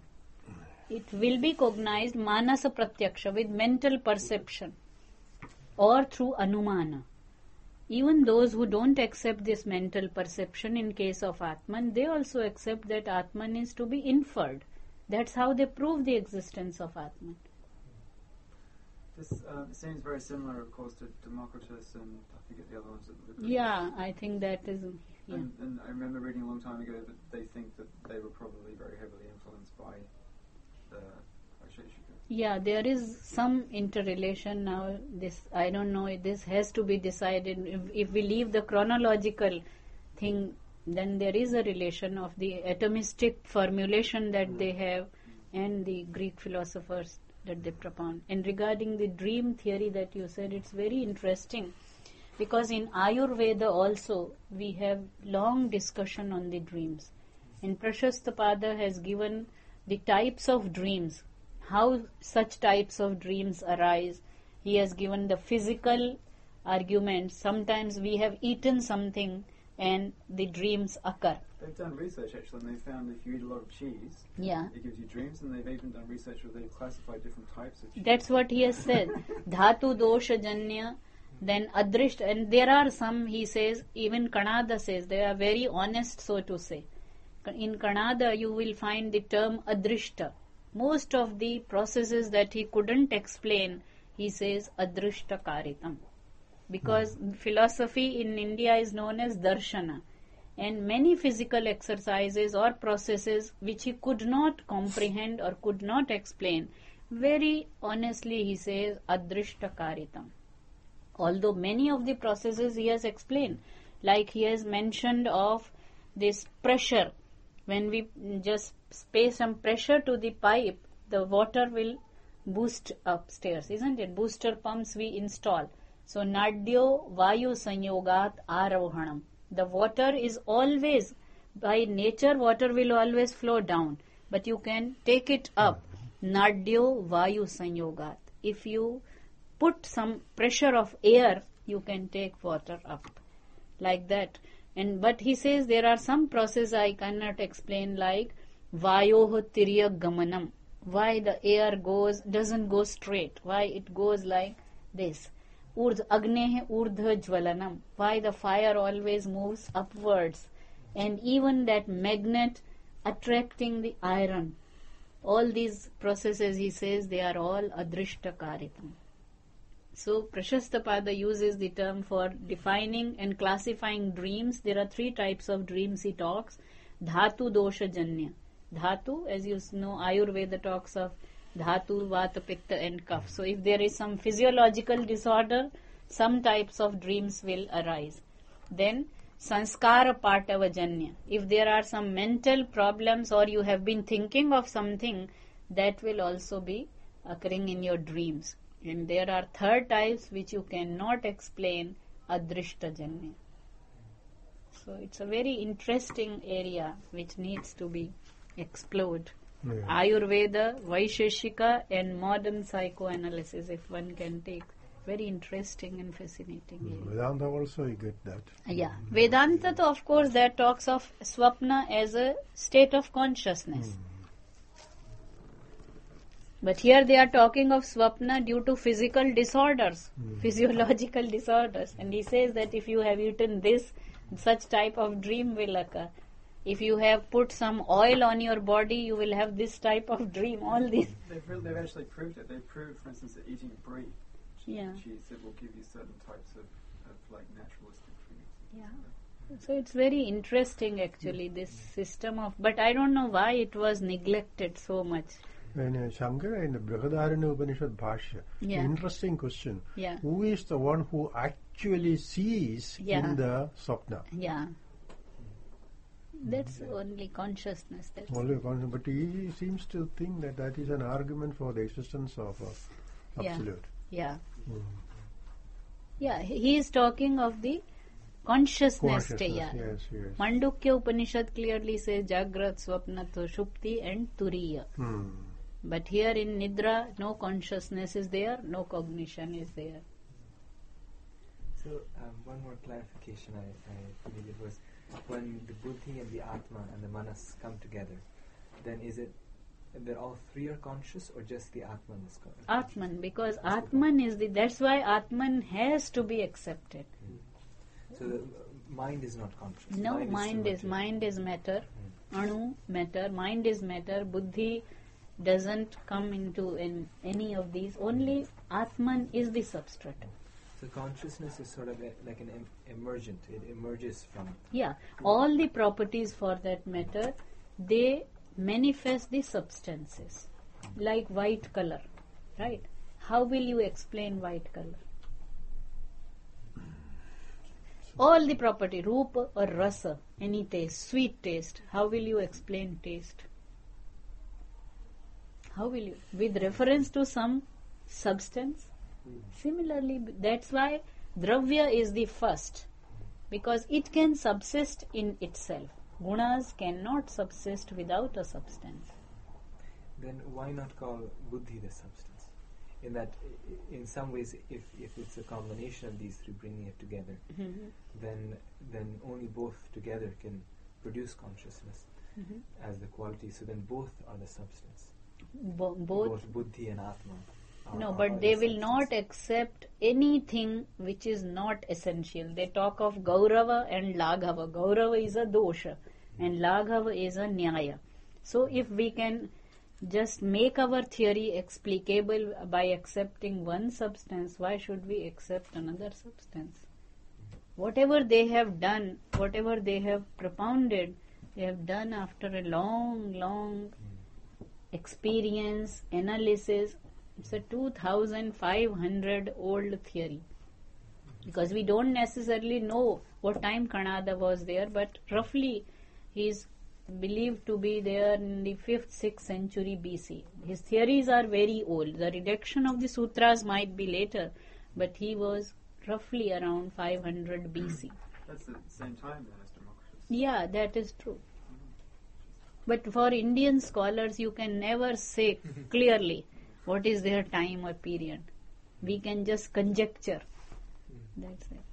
It will be cognized manasa pratyaksha, with mental perception, or through anumana. Even those who don't accept this mental perception in case of Atman, they also accept that Atman is to be inferred. That's how they prove the existence of Atman. This uh, seems very similar, of course, to Democritus and I forget the other ones. That the Greeks. Yeah, I think that is. Yeah. And, and I remember reading a long time ago that they think that they were probably very heavily influenced by the Vaisheshika. Yeah, there is some interrelation now. This I don't know. This has to be decided. If, if we leave the chronological thing, then there is a relation of the atomistic formulation that they have and the Greek philosophers that they propound. And regarding the dream theory that you said, it's very interesting because in Ayurveda also we have long discussion on the dreams. And Prashastapada has given the types of dreams, how such types of dreams arise. He has given the physical arguments. Sometimes we have eaten something and the dreams occur. They've done research actually, and they found if you eat a lot of cheese, Yeah. it gives you dreams, and they've even done research where they've classified different types of cheese. That's what he has said. Dhatu dosha janya, then adrisht, and there are some, he says, even Kannada says, they are very honest, so to say. In Kannada, you will find the term adrishta. Most of the processes that he couldn't explain, he says adrishta karitam. Because philosophy in India is known as darshana. And many physical exercises or processes which he could not comprehend or could not explain, very honestly he says adrishta karitam. Although many of the processes he has explained, like he has mentioned of this pressure. When we just pay some pressure to the pipe, the water will boost upstairs, isn't it? Booster pumps we install. So, nadyo vayu sanyogat arohanam. The water is always, by nature, water will always flow down. But you can take it up. Nadyo vayu sanyogat. If you put some pressure of air, you can take water up. Like that. And but he says there are some processes I cannot explain, like vayoh tirya gamanam. Why the air goes doesn't go straight? Why it goes like this? Urdh agnehe urdha jvalanam. Why the fire always moves upwards? And even that magnet attracting the iron. All these processes, he says, they are all adrishtakaaritam. So Prashastapada uses the term for defining and classifying dreams. There are three types of dreams he talks. Dhatu dosha janya. Dhatu, as you know, Ayurveda talks of Dhatu, Vata, Pitta and Kapha. So if there is some physiological disorder, some types of dreams will arise. Then Sanskara Patava Janya. If there are some mental problems or you have been thinking of something, that will also be occurring in your dreams. And there are third types which you cannot explain, Adrishta Janya. So it's a very interesting area which needs to be explored. Yeah. Ayurveda, Vaisheshika and modern psychoanalysis, if one can take. Very interesting and fascinating area. Vedanta also you get that. Yeah. Vedanta, though, of course, that talks of swapna as a state of consciousness. Mm. But here they are talking of swapna due to physical disorders, Mm. physiological disorders. And he says that if you have eaten this, such type of dream will occur. If you have put some oil on your body, you will have this type of dream. All these. They've, really, they've actually proved it. They've proved, for instance, that eating brie, Yeah. she said, will give you certain types of, of like naturalistic foods. Yeah. So it's very interesting actually, this system of, but I don't know why it was neglected so much. When uh, Shankara in the Brihadaranya Upanishad Bhashya, Yeah. interesting question. Yeah. Who is the one who actually sees Yeah. in the Swapna? Yeah. That's only consciousness. That's Only con- but he seems to think that that is an argument for the existence of uh, Yeah. absolute. yeah. Mm. Yeah. He he is talking of the consciousness. Consciousness, Yeah. yes, yes. Mandukya Upanishad clearly says Jagrat, Swapna, Sushupti and Turiya. Hmm. But here in Nidra, no consciousness is there, no cognition is there. So um, one more clarification I, I needed was when the buddhi and the atma and the manas come together, then is it that all three are conscious or just the atman is conscious? Atman, because Atman is the, that's why Atman has to be accepted. So the uh, mind is not conscious. No, mind mind still is, material. mind is matter, Anu, matter, mind is matter, Buddhi doesn't come into in any of these, only Atman is the substrate. So consciousness is sort of a, like an em- emergent. It emerges from. Yeah, all the properties for that matter, they manifest the substances, like white color, right? How will you explain white color? All the property, rupa or rasa, any taste, sweet taste, how will you explain taste? How will you? With reference to some substance? Similarly, that's why dravya is the first, because it can subsist in itself. Gunas cannot subsist without a substance. Then why not call buddhi the substance? In that, i- in some ways, if, if it's a combination of these three bringing it together, then then only both together can produce consciousness as the quality. So then both are the substance. Bo- both. both buddhi and atma. Are, No, are- but are they the will not substance. accept anything which is not essential. They talk of Gaurava and Laghava. Gaurava is a dosha and Laghava is a nyaya. So if we can just make our theory explicable by accepting one substance, why should we accept another substance? Whatever they have done, whatever they have propounded, they have done after a long, long experience, analysis. It's a two thousand five hundred old theory. Because we don't necessarily know what time Kanada was there, but roughly he is believed to be there in the fifth, sixth century B C. His theories are very old. The redaction of the sutras might be later, but he was roughly around five hundred B C. That's the same time then as Democritus. Yeah, that is true. But for Indian scholars, you can never say clearly what is their time or period. We can just conjecture. That's it.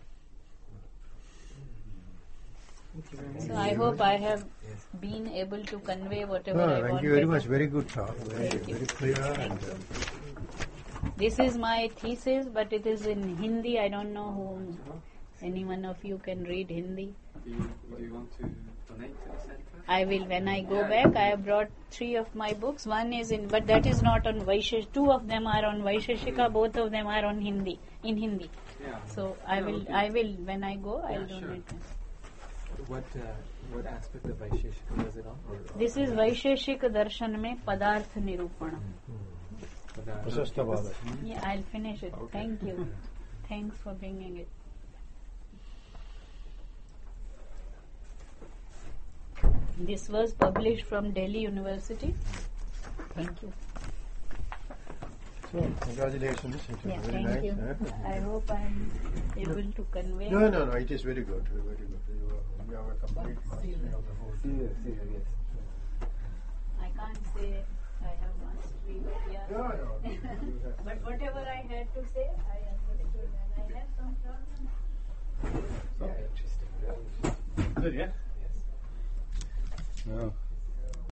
Thank you very much. So I hope I have Yes. been able to convey whatever No, I thank wanted. you very much. Very good talk. Very, Thank you. very clear. Thank And, you. uh, This is my thesis, but it is in Hindi. I don't know whom. Any one of you can read Hindi. Do you, do you want to donate to the center? I will when I go Yeah, back. yeah. I have brought three of my books. One is in, but that is not on Vaishesh. Two of them are on Vaisheshika. Both of them are on Hindi. In Hindi. Yeah. So I Yeah, will. okay. I will when I go. I will Yeah, sure. donate them. What uh, what aspect of Vaisheshika was it on? Or, or This is Vaisheshik Darshan में पदार्थ निरूपण. But, uh, प्रशस्तवाद. Yeah, I'll finish it. Okay. Thank you. Thanks for bringing it. This was published from Delhi University. Thank you. So, congratulations. It was Yeah, very thank nice. you. huh? I hope I'm able to convey. No, no, no. It is very good. Very good. You, uh, you have a complete mastery of the whole thing. yes, yes, yes. I can't say I have mastery, but yeah. No, no. You have- But whatever I had to say, I understood, and I have some problems. Yeah, interesting. Good, yeah? Yes. No.